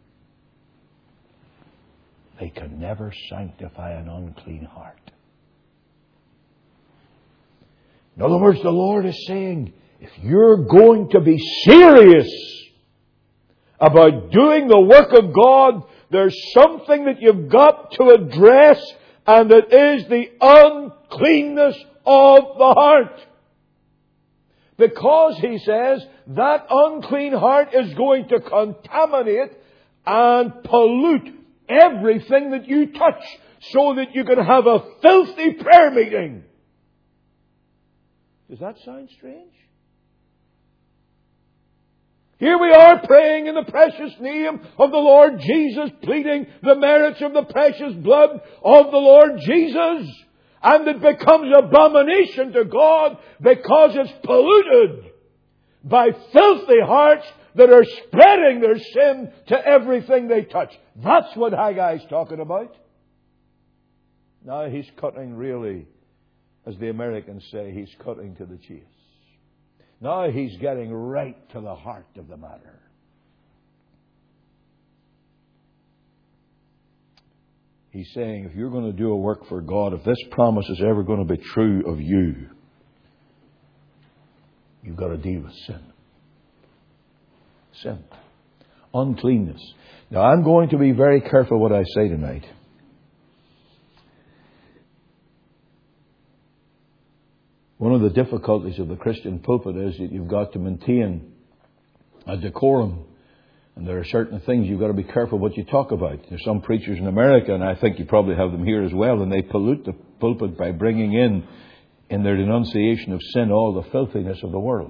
They can never sanctify an unclean heart. In other words, the Lord is saying, if you're going to be serious about doing the work of God, there's something that you've got to address, and it is the uncleanness of the heart. Because, he says, that unclean heart is going to contaminate and pollute everything that you touch, so that you can have a filthy prayer meeting. Does that sound strange? Here we are praying in the precious name of the Lord Jesus, pleading the merits of the precious blood of the Lord Jesus. And it becomes abomination to God because it's polluted by filthy hearts that are spreading their sin to everything they touch. That's what Haggai's talking about. Now he's cutting really, as the Americans say, he's cutting to the chase. Now he's getting right to the heart of the matter. He's saying, if you're going to do a work for God, if this promise is ever going to be true of you, you've got to deal with sin. Sin. Uncleanness. Now, I'm going to be very careful what I say tonight. One of the difficulties of the Christian pulpit is that you've got to maintain a decorum. And there are certain things you've got to be careful what you talk about. There's some preachers in America, and I think you probably have them here as well, and they pollute the pulpit by bringing in, in their denunciation of sin, all the filthiness of the world.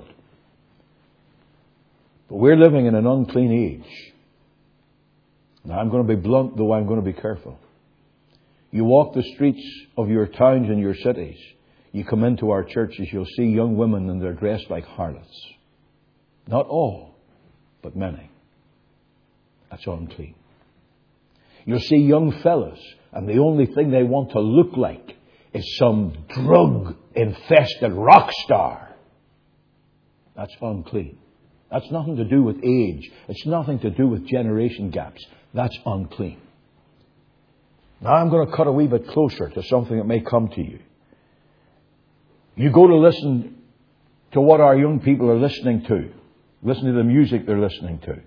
But we're living in an unclean age. Now, I'm going to be blunt, though I'm going to be careful. You walk the streets of your towns and your cities. You come into our churches, you'll see young women and they're dressed like harlots. Not all, but many. That's unclean. You'll see young fellas, and the only thing they want to look like is some drug-infested rock star. That's unclean. That's nothing to do with age. It's nothing to do with generation gaps. That's unclean. Now I'm going to cut a wee bit closer to something that may come to you. You go to listen to what our young people are listening to. Listen to the music they're listening to.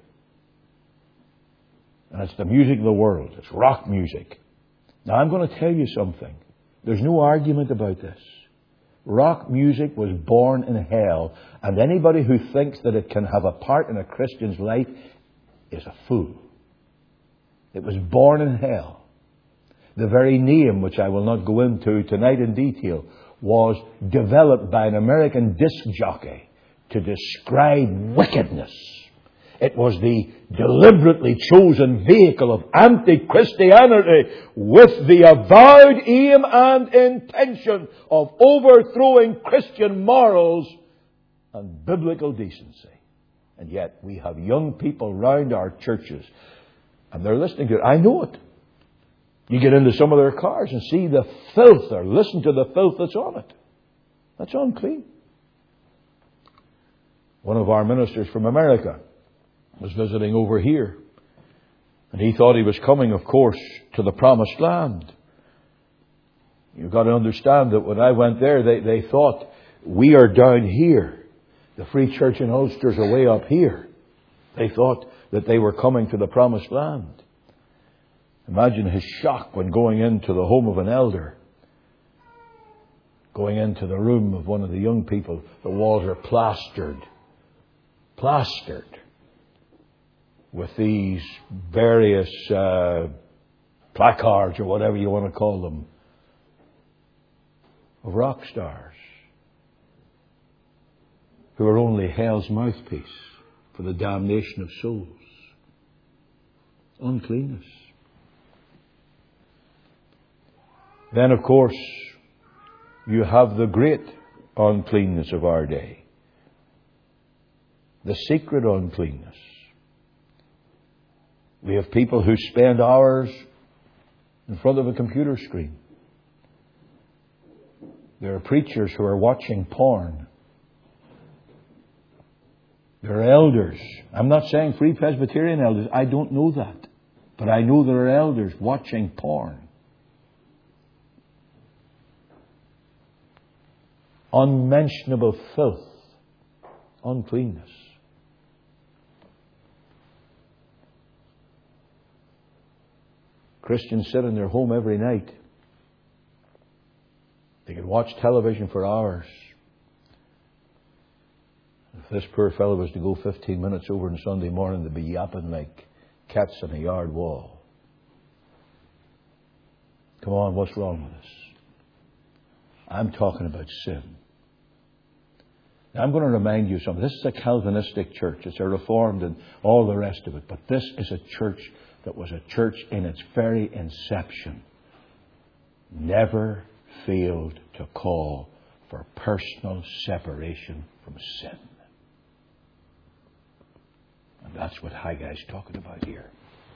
And it's the music of the world. It's rock music. Now I'm going to tell you something. There's no argument about this. rock music was born in hell, and anybody who thinks that it can have a part in a Christian's life is a fool. It was born in hell. The very name, which I will not go into tonight in detail, was developed by an American disc jockey to describe wickedness. It was the deliberately chosen vehicle of anti-Christianity with the avowed aim and intention of overthrowing Christian morals and biblical decency. And yet we have young people round our churches and they're listening to it. I know it. You get into some of their cars and see the filth or listen to the filth that's on it. That's unclean. One of our ministers from America was visiting over here. And he thought he was coming, of course, to the promised land. You've got to understand that when I went there, they, they thought, we are down here. The Free Church in Ulster's are way up here. They thought that they were coming to the promised land. Imagine his shock when going into the home of an elder. Going into the room of one of the young people. The walls are plastered. Plastered. With these various uh, placards or whatever you want to call them of rock stars who are only hell's mouthpiece for the damnation of souls. Uncleanness. Then, of course, you have the great uncleanness of our day. The secret uncleanness. We have people who spend hours in front of a computer screen. There are preachers who are watching porn. There are elders. I'm not saying Free Presbyterian elders. I don't know that. But I know there are elders watching porn. Unmentionable filth. Uncleanness. Christians sit in their home every night. They can watch television for hours. If this poor fellow was to go fifteen minutes over on Sunday morning, they'd be yapping like cats on a yard wall. Come on, what's wrong with us? I'm talking about sin. Now, I'm going to remind you of something. This is a Calvinistic church. It's a Reformed and all the rest of it. But this is a church that was a church in its very inception. Never failed to call for personal separation from sin. And that's what Haggai's talking about here.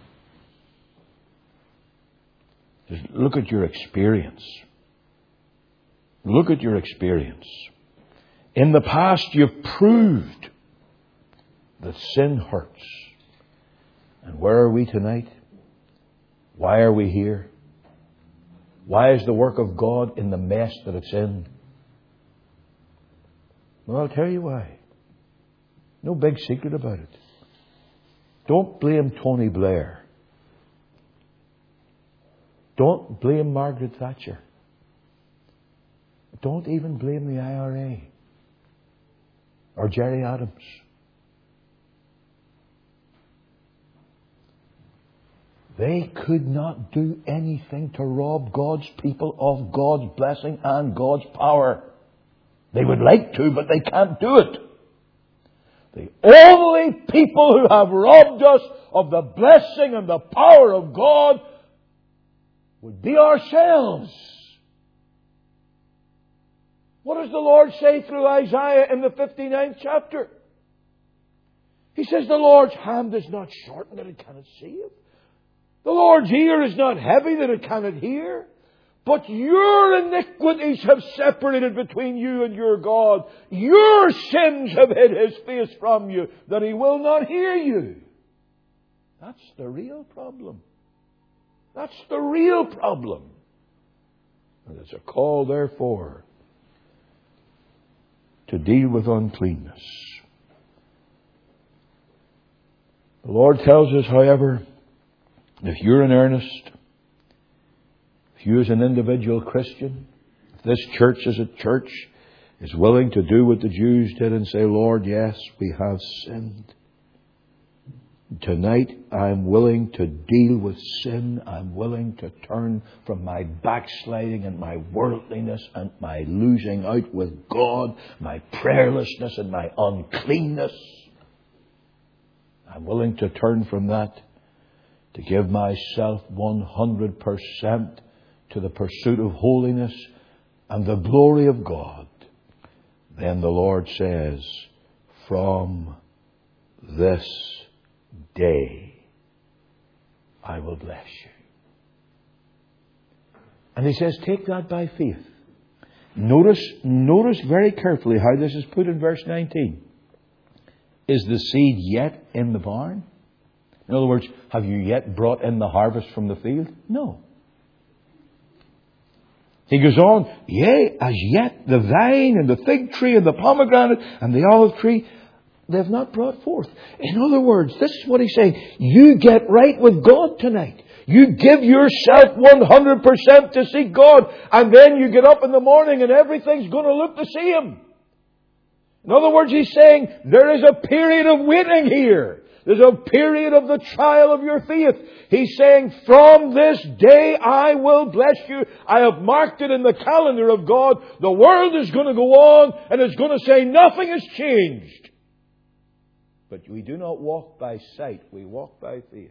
Just look at your experience. Look at your experience. In the past, you've proved that sin hurts. And where are we tonight? Why are we here? Why is the work of God in the mess that it's in? Well, I'll tell you why. No big secret about it. Don't blame Tony Blair. Don't blame Margaret Thatcher. Don't even blame the I R A or Jerry Adams. They could not do anything to rob God's people of God's blessing and God's power. They would like to, but they can't do it. The only people who have robbed us of the blessing and the power of God would be ourselves. What does the Lord say through Isaiah in the fifty-ninth chapter? He says, the Lord's hand is not shortened that it cannot save. The Lord's ear is not heavy that it cannot hear. But your iniquities have separated between you and your God. Your sins have hid His face from you, that He will not hear you. That's the real problem. That's the real problem. And it's a call, therefore, to deal with uncleanness. The Lord tells us, however, if you're in earnest, if you as an individual Christian, if this church is a church is willing to do what the Jews did and say, Lord, yes, we have sinned. Tonight, I'm willing to deal with sin. I'm willing to turn from my backsliding and my worldliness and my losing out with God, my prayerlessness and my uncleanness. I'm willing to turn from that to give myself one hundred percent to the pursuit of holiness and the glory of God. Then the Lord says, from this day I will bless you. And He says, take that by faith. Notice, notice very carefully how this is put in verse nineteen. Is the seed yet in the barn? In other words, have you yet brought in the harvest from the field? No. He goes on, yea, as yet the vine and the fig tree and the pomegranate and the olive tree, they have not brought forth. In other words, this is what He's saying. You get right with God tonight. You give yourself one hundred percent to seek God. And then you get up in the morning and everything's going to look the same. In other words, He's saying there is a period of waiting here. There's a period of the trial of your faith. He's saying, from this day I will bless you. I have marked it in the calendar of God. The world is going to go on and it's going to say nothing has changed. But we do not walk by sight. We walk by faith.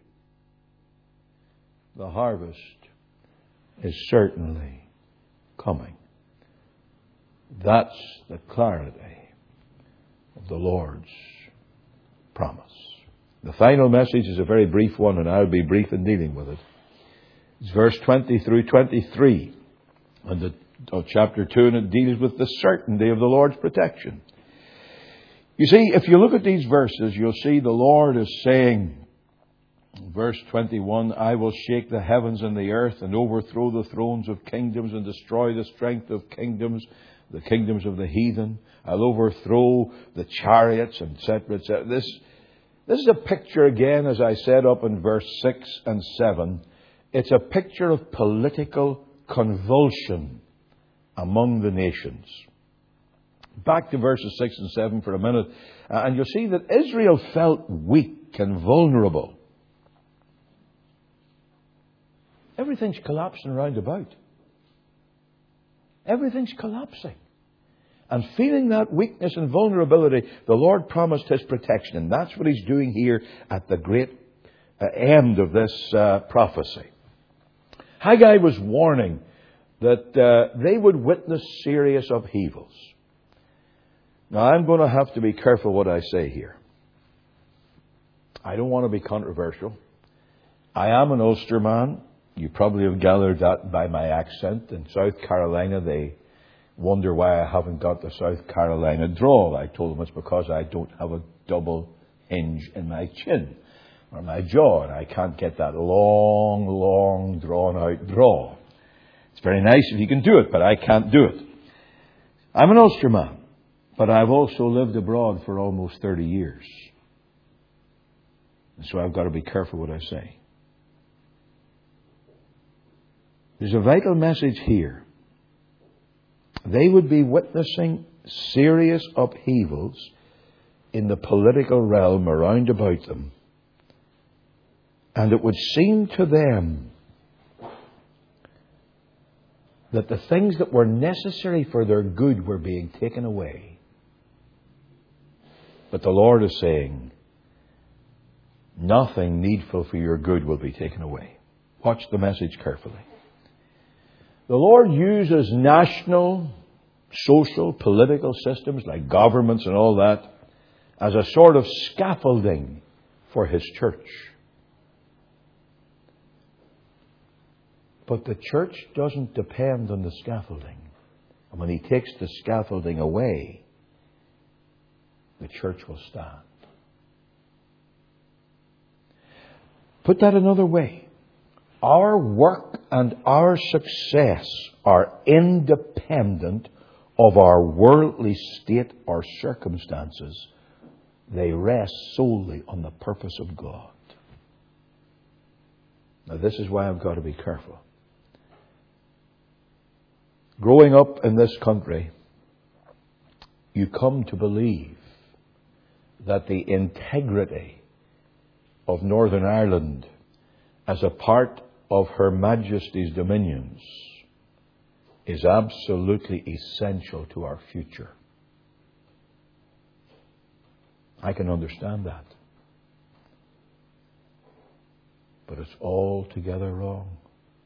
The harvest is certainly coming. That's the clarity of the Lord's promise. The final message is a very brief one, and I'll be brief in dealing with it. It's verse twenty through twenty-three and the, of chapter two, and it deals with the certainty of the Lord's protection. You see, if you look at these verses, you'll see the Lord is saying, verse twenty-one, I will shake the heavens and the earth and overthrow the thrones of kingdoms and destroy the strength of kingdoms, the kingdoms of the heathen. I'll overthrow the chariots, et cetera, et cetera. This, this is a picture, again, as I said up in verse six and seven. It's a picture of political convulsion among the nations. Back to verses six and seven for a minute. Uh, and you'll see that Israel felt weak and vulnerable. Everything's collapsing round about. Everything's collapsing. And feeling that weakness and vulnerability, the Lord promised His protection. And that's what He's doing here at the great uh, end of this uh, prophecy. Haggai was warning that uh, they would witness serious upheavals. Now, I'm going to have to be careful what I say here. I don't want to be controversial. I am an Ulster man. You probably have gathered that by my accent. In South Carolina, they wonder why I haven't got the South Carolina drawl. I told them it's because I don't have a double hinge in my chin or my jaw, and I can't get that long, long, drawn-out drawl. It's very nice if you can do it, but I can't do it. I'm an Ulster man. But I've also lived abroad for almost thirty years. And so I've got to be careful what I say. There's a vital message here. They would be witnessing serious upheavals in the political realm around about them. And it would seem to them that the things that were necessary for their good were being taken away. But the Lord is saying, nothing needful for your good will be taken away. Watch the message carefully. The Lord uses national, social, political systems like governments and all that as a sort of scaffolding for His church. But the church doesn't depend on the scaffolding. And when He takes the scaffolding away, the church will stand. Put that another way. Our work and our success are independent of our worldly state or circumstances. They rest solely on the purpose of God. Now, this is why I've got to be careful. Growing up in this country, you come to believe that the integrity of Northern Ireland as a part of Her Majesty's dominions is absolutely essential to our future. I can understand that. But it's altogether wrong.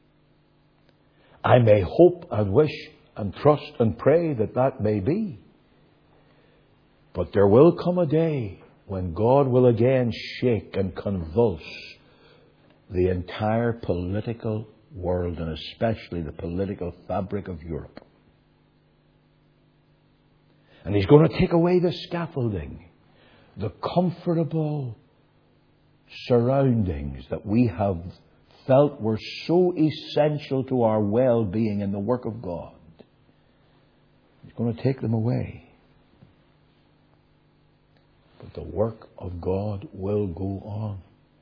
I may hope and wish and trust and pray that that may be. But there will come a day when God will again shake and convulse the entire political world, and especially the political fabric of Europe. And He's going to take away the scaffolding, the comfortable surroundings that we have felt were so essential to our well-being in the work of God. He's going to take them away. But the work of God will go on.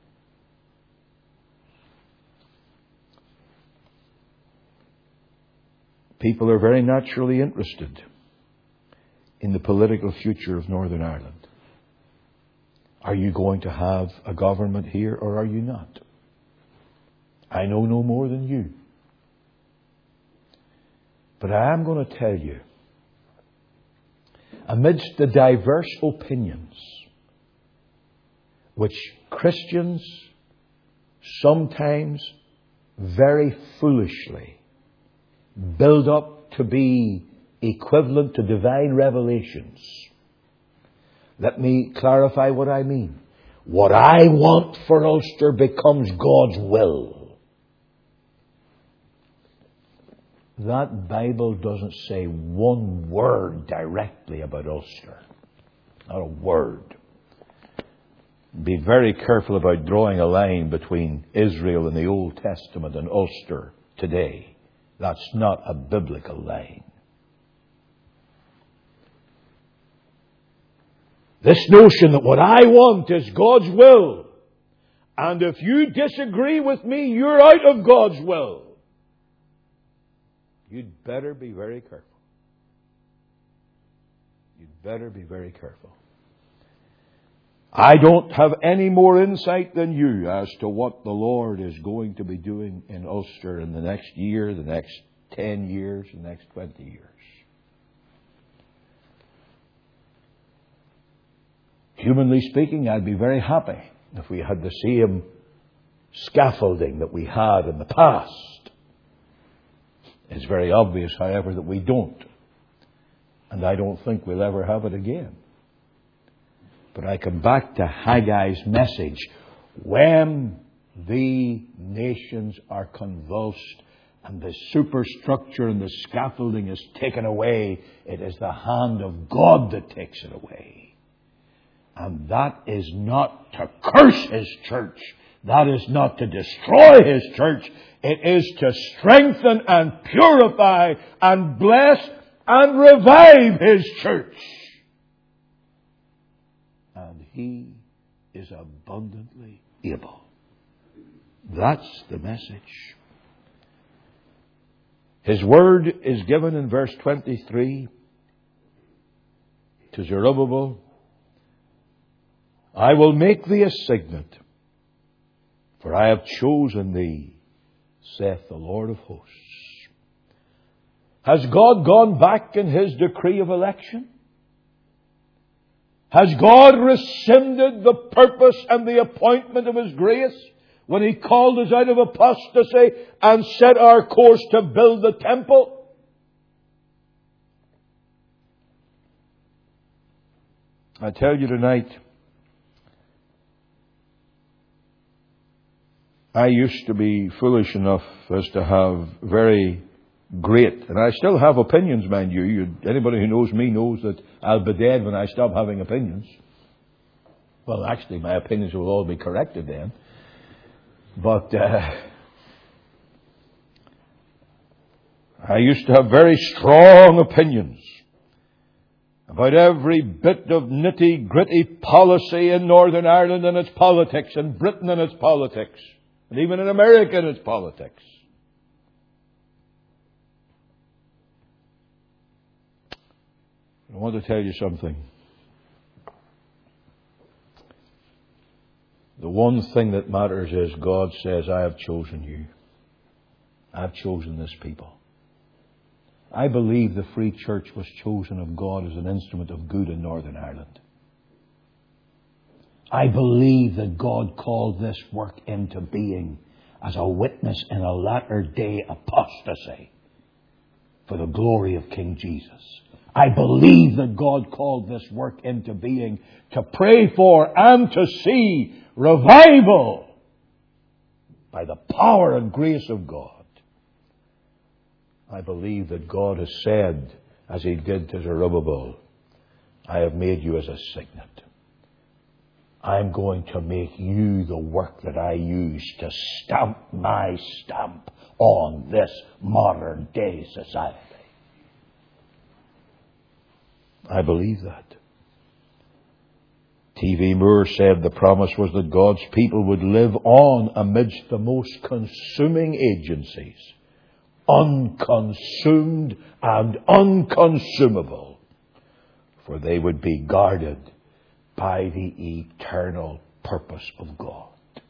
People are very naturally interested in the political future of Northern Ireland. Are you going to have a government here or are you not? I know no more than you. But I am going to tell you, amidst the diverse opinions which Christians sometimes very foolishly build up to be equivalent to divine revelations, let me clarify what I mean. What I want for Ulster becomes God's will. That Bible doesn't say one word directly about Ulster. Not a word. Be very careful about drawing a line between Israel in the Old Testament and Ulster today. That's not a biblical line. This notion that what I want is God's will, and if you disagree with me, you're out of God's will. You'd better be very careful. You'd better be very careful. I don't have any more insight than you as to what the Lord is going to be doing in Ulster in the next year, the next ten years, the next twenty years. Humanly speaking, I'd be very happy if we had the same scaffolding that we had in the past. It's very obvious, however, that we don't. And I don't think we'll ever have it again. But I come back to Haggai's message. When the nations are convulsed and the superstructure and the scaffolding is taken away, it is the hand of God that takes it away. And that is not to curse His church. That is not to destroy His church. It is to strengthen and purify and bless and revive His church. And He is abundantly able. That's the message. His word is given in verse twenty-three to Zerubbabel. I will make thee a signet, for I have chosen thee, saith the Lord of hosts. Has God gone back in His decree of election? Has God rescinded the purpose and the appointment of His grace when He called us out of apostasy and set our course to build the temple? I tell you tonight, I used to be foolish enough as to have very great, and I still have opinions, mind you. you. Anybody who knows me knows that I'll be dead when I stop having opinions. Well, actually, my opinions will all be corrected then. But uh, I used to have very strong opinions about every bit of nitty-gritty policy in Northern Ireland and its politics, and Britain and its politics. And even in America and its politics. I want to tell you something. The one thing that matters is God says, I have chosen you. I've chosen this people. I believe the Free Church was chosen of God as an instrument of good in Northern Ireland. I believe that God called this work into being as a witness in a latter-day apostasy for the glory of King Jesus. I believe that God called this work into being to pray for and to see revival by the power and grace of God. I believe that God has said, as He did to Zerubbabel, I have made you as a signet. I'm going to make you the work that I use to stamp my stamp on this modern day society. I believe that. T V Moore said the promise was that God's people would live on amidst the most consuming agencies, unconsumed and unconsumable, for they would be guarded by the eternal purpose of God.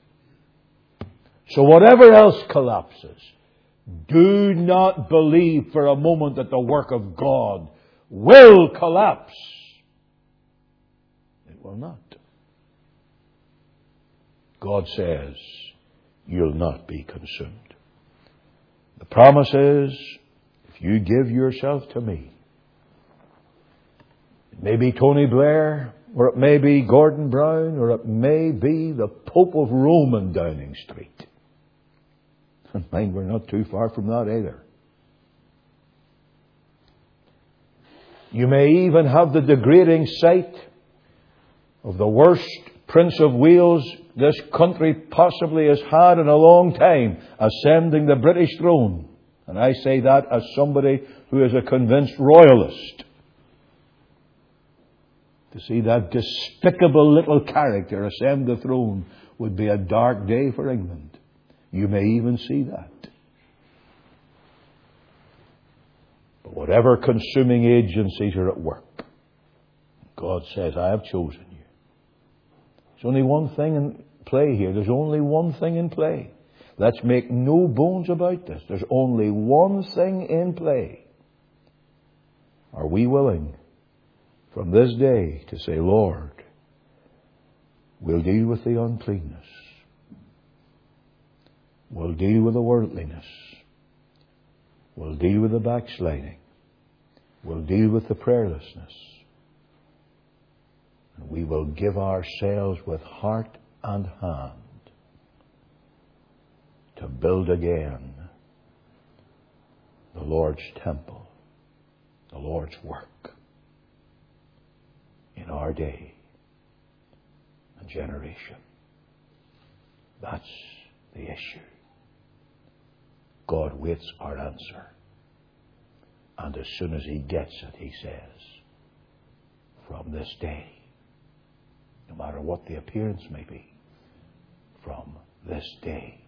So whatever else collapses, do not believe for a moment that the work of God will collapse. It will not. God says, you'll not be consumed. The promise is, if you give yourself to me, it may be Tony Blair, or it may be Gordon Brown, or it may be the Pope of Rome in Downing Street. And mind, we're not too far from that either. You may even have the degrading sight of the worst Prince of Wales this country possibly has had in a long time, ascending the British throne. And I say that as somebody who is a convinced royalist. To see that despicable little character ascend the throne would be a dark day for England. You may even see that. But whatever consuming agencies are at work, God says, I have chosen you. There's only one thing in play here. There's only one thing in play. Let's make no bones about this. There's only one thing in play. Are we willing from this day to say, Lord, we'll deal with the uncleanness. We'll deal with the worldliness. We'll deal with the backsliding. We'll deal with the prayerlessness. And we will give ourselves with heart and hand to build again the Lord's temple, the Lord's work in our day and generation. That's the issue. God waits our answer. And as soon as He gets it, He says, from this day, no matter what the appearance may be, from this day,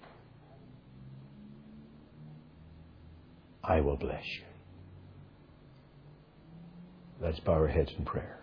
I will bless you. Let's bow our heads in prayer.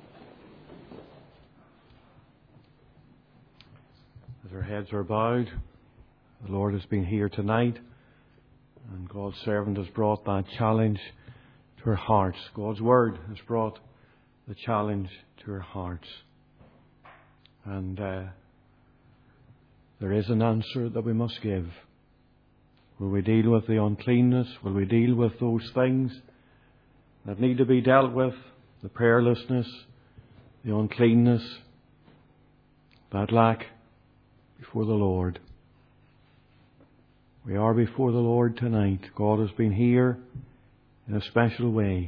As our heads are bowed, the Lord has been here tonight, and God's servant has brought that challenge to our hearts. God's Word has brought the challenge to our hearts. And uh, there is an answer that we must give. Will we deal with the uncleanness? Will we deal with those things that need to be dealt with? The prayerlessness, the uncleanness, that lack before the Lord. We are before the Lord tonight. God has been here in a special way.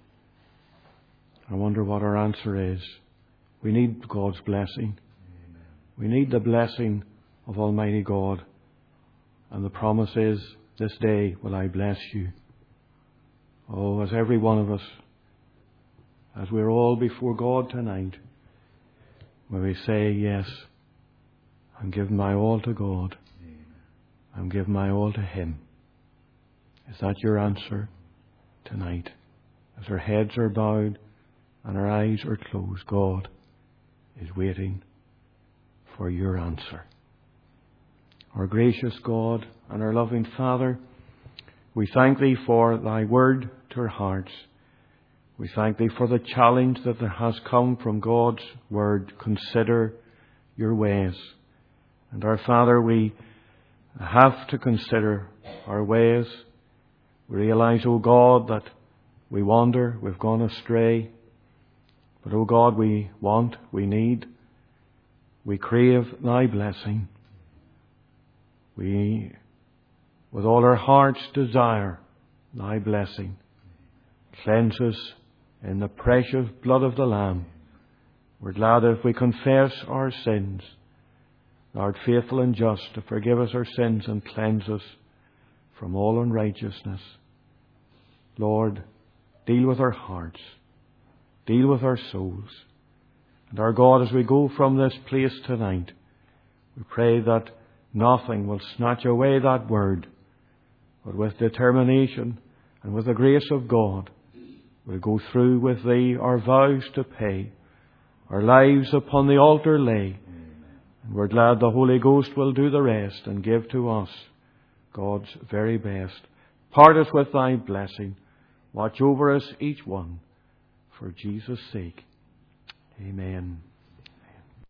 I wonder what our answer is. We need God's blessing. Amen. We need the blessing of Almighty God. And the promise is, this day will I bless you. Oh, as every one of us, as we're all before God tonight, when we say yes, and give my all to God, and give my all to Him. Is that your answer tonight? As our heads are bowed and our eyes are closed, God is waiting for your answer. Our gracious God and our loving Father, we thank Thee for Thy word to our hearts. We thank Thee for the challenge that there has come from God's word. Consider your ways. And our Father, we have to consider our ways. We realize, O God, that we wander, we've gone astray. But, O God, we want, we need, we crave Thy blessing. We, with all our hearts, desire Thy blessing. Cleanse us in the precious blood of the Lamb. We're glad that if we confess our sins, Thou art faithful and just to forgive us our sins and cleanse us from all unrighteousness. Lord, deal with our hearts. Deal with our souls. And our God, as we go from this place tonight, we pray that nothing will snatch away that word, but with determination and with the grace of God, we'll go through with Thee our vows to pay, our lives upon the altar lay. And we're glad the Holy Ghost will do the rest and give to us God's very best. Part us with Thy blessing. Watch over us each one. For Jesus' sake. Amen.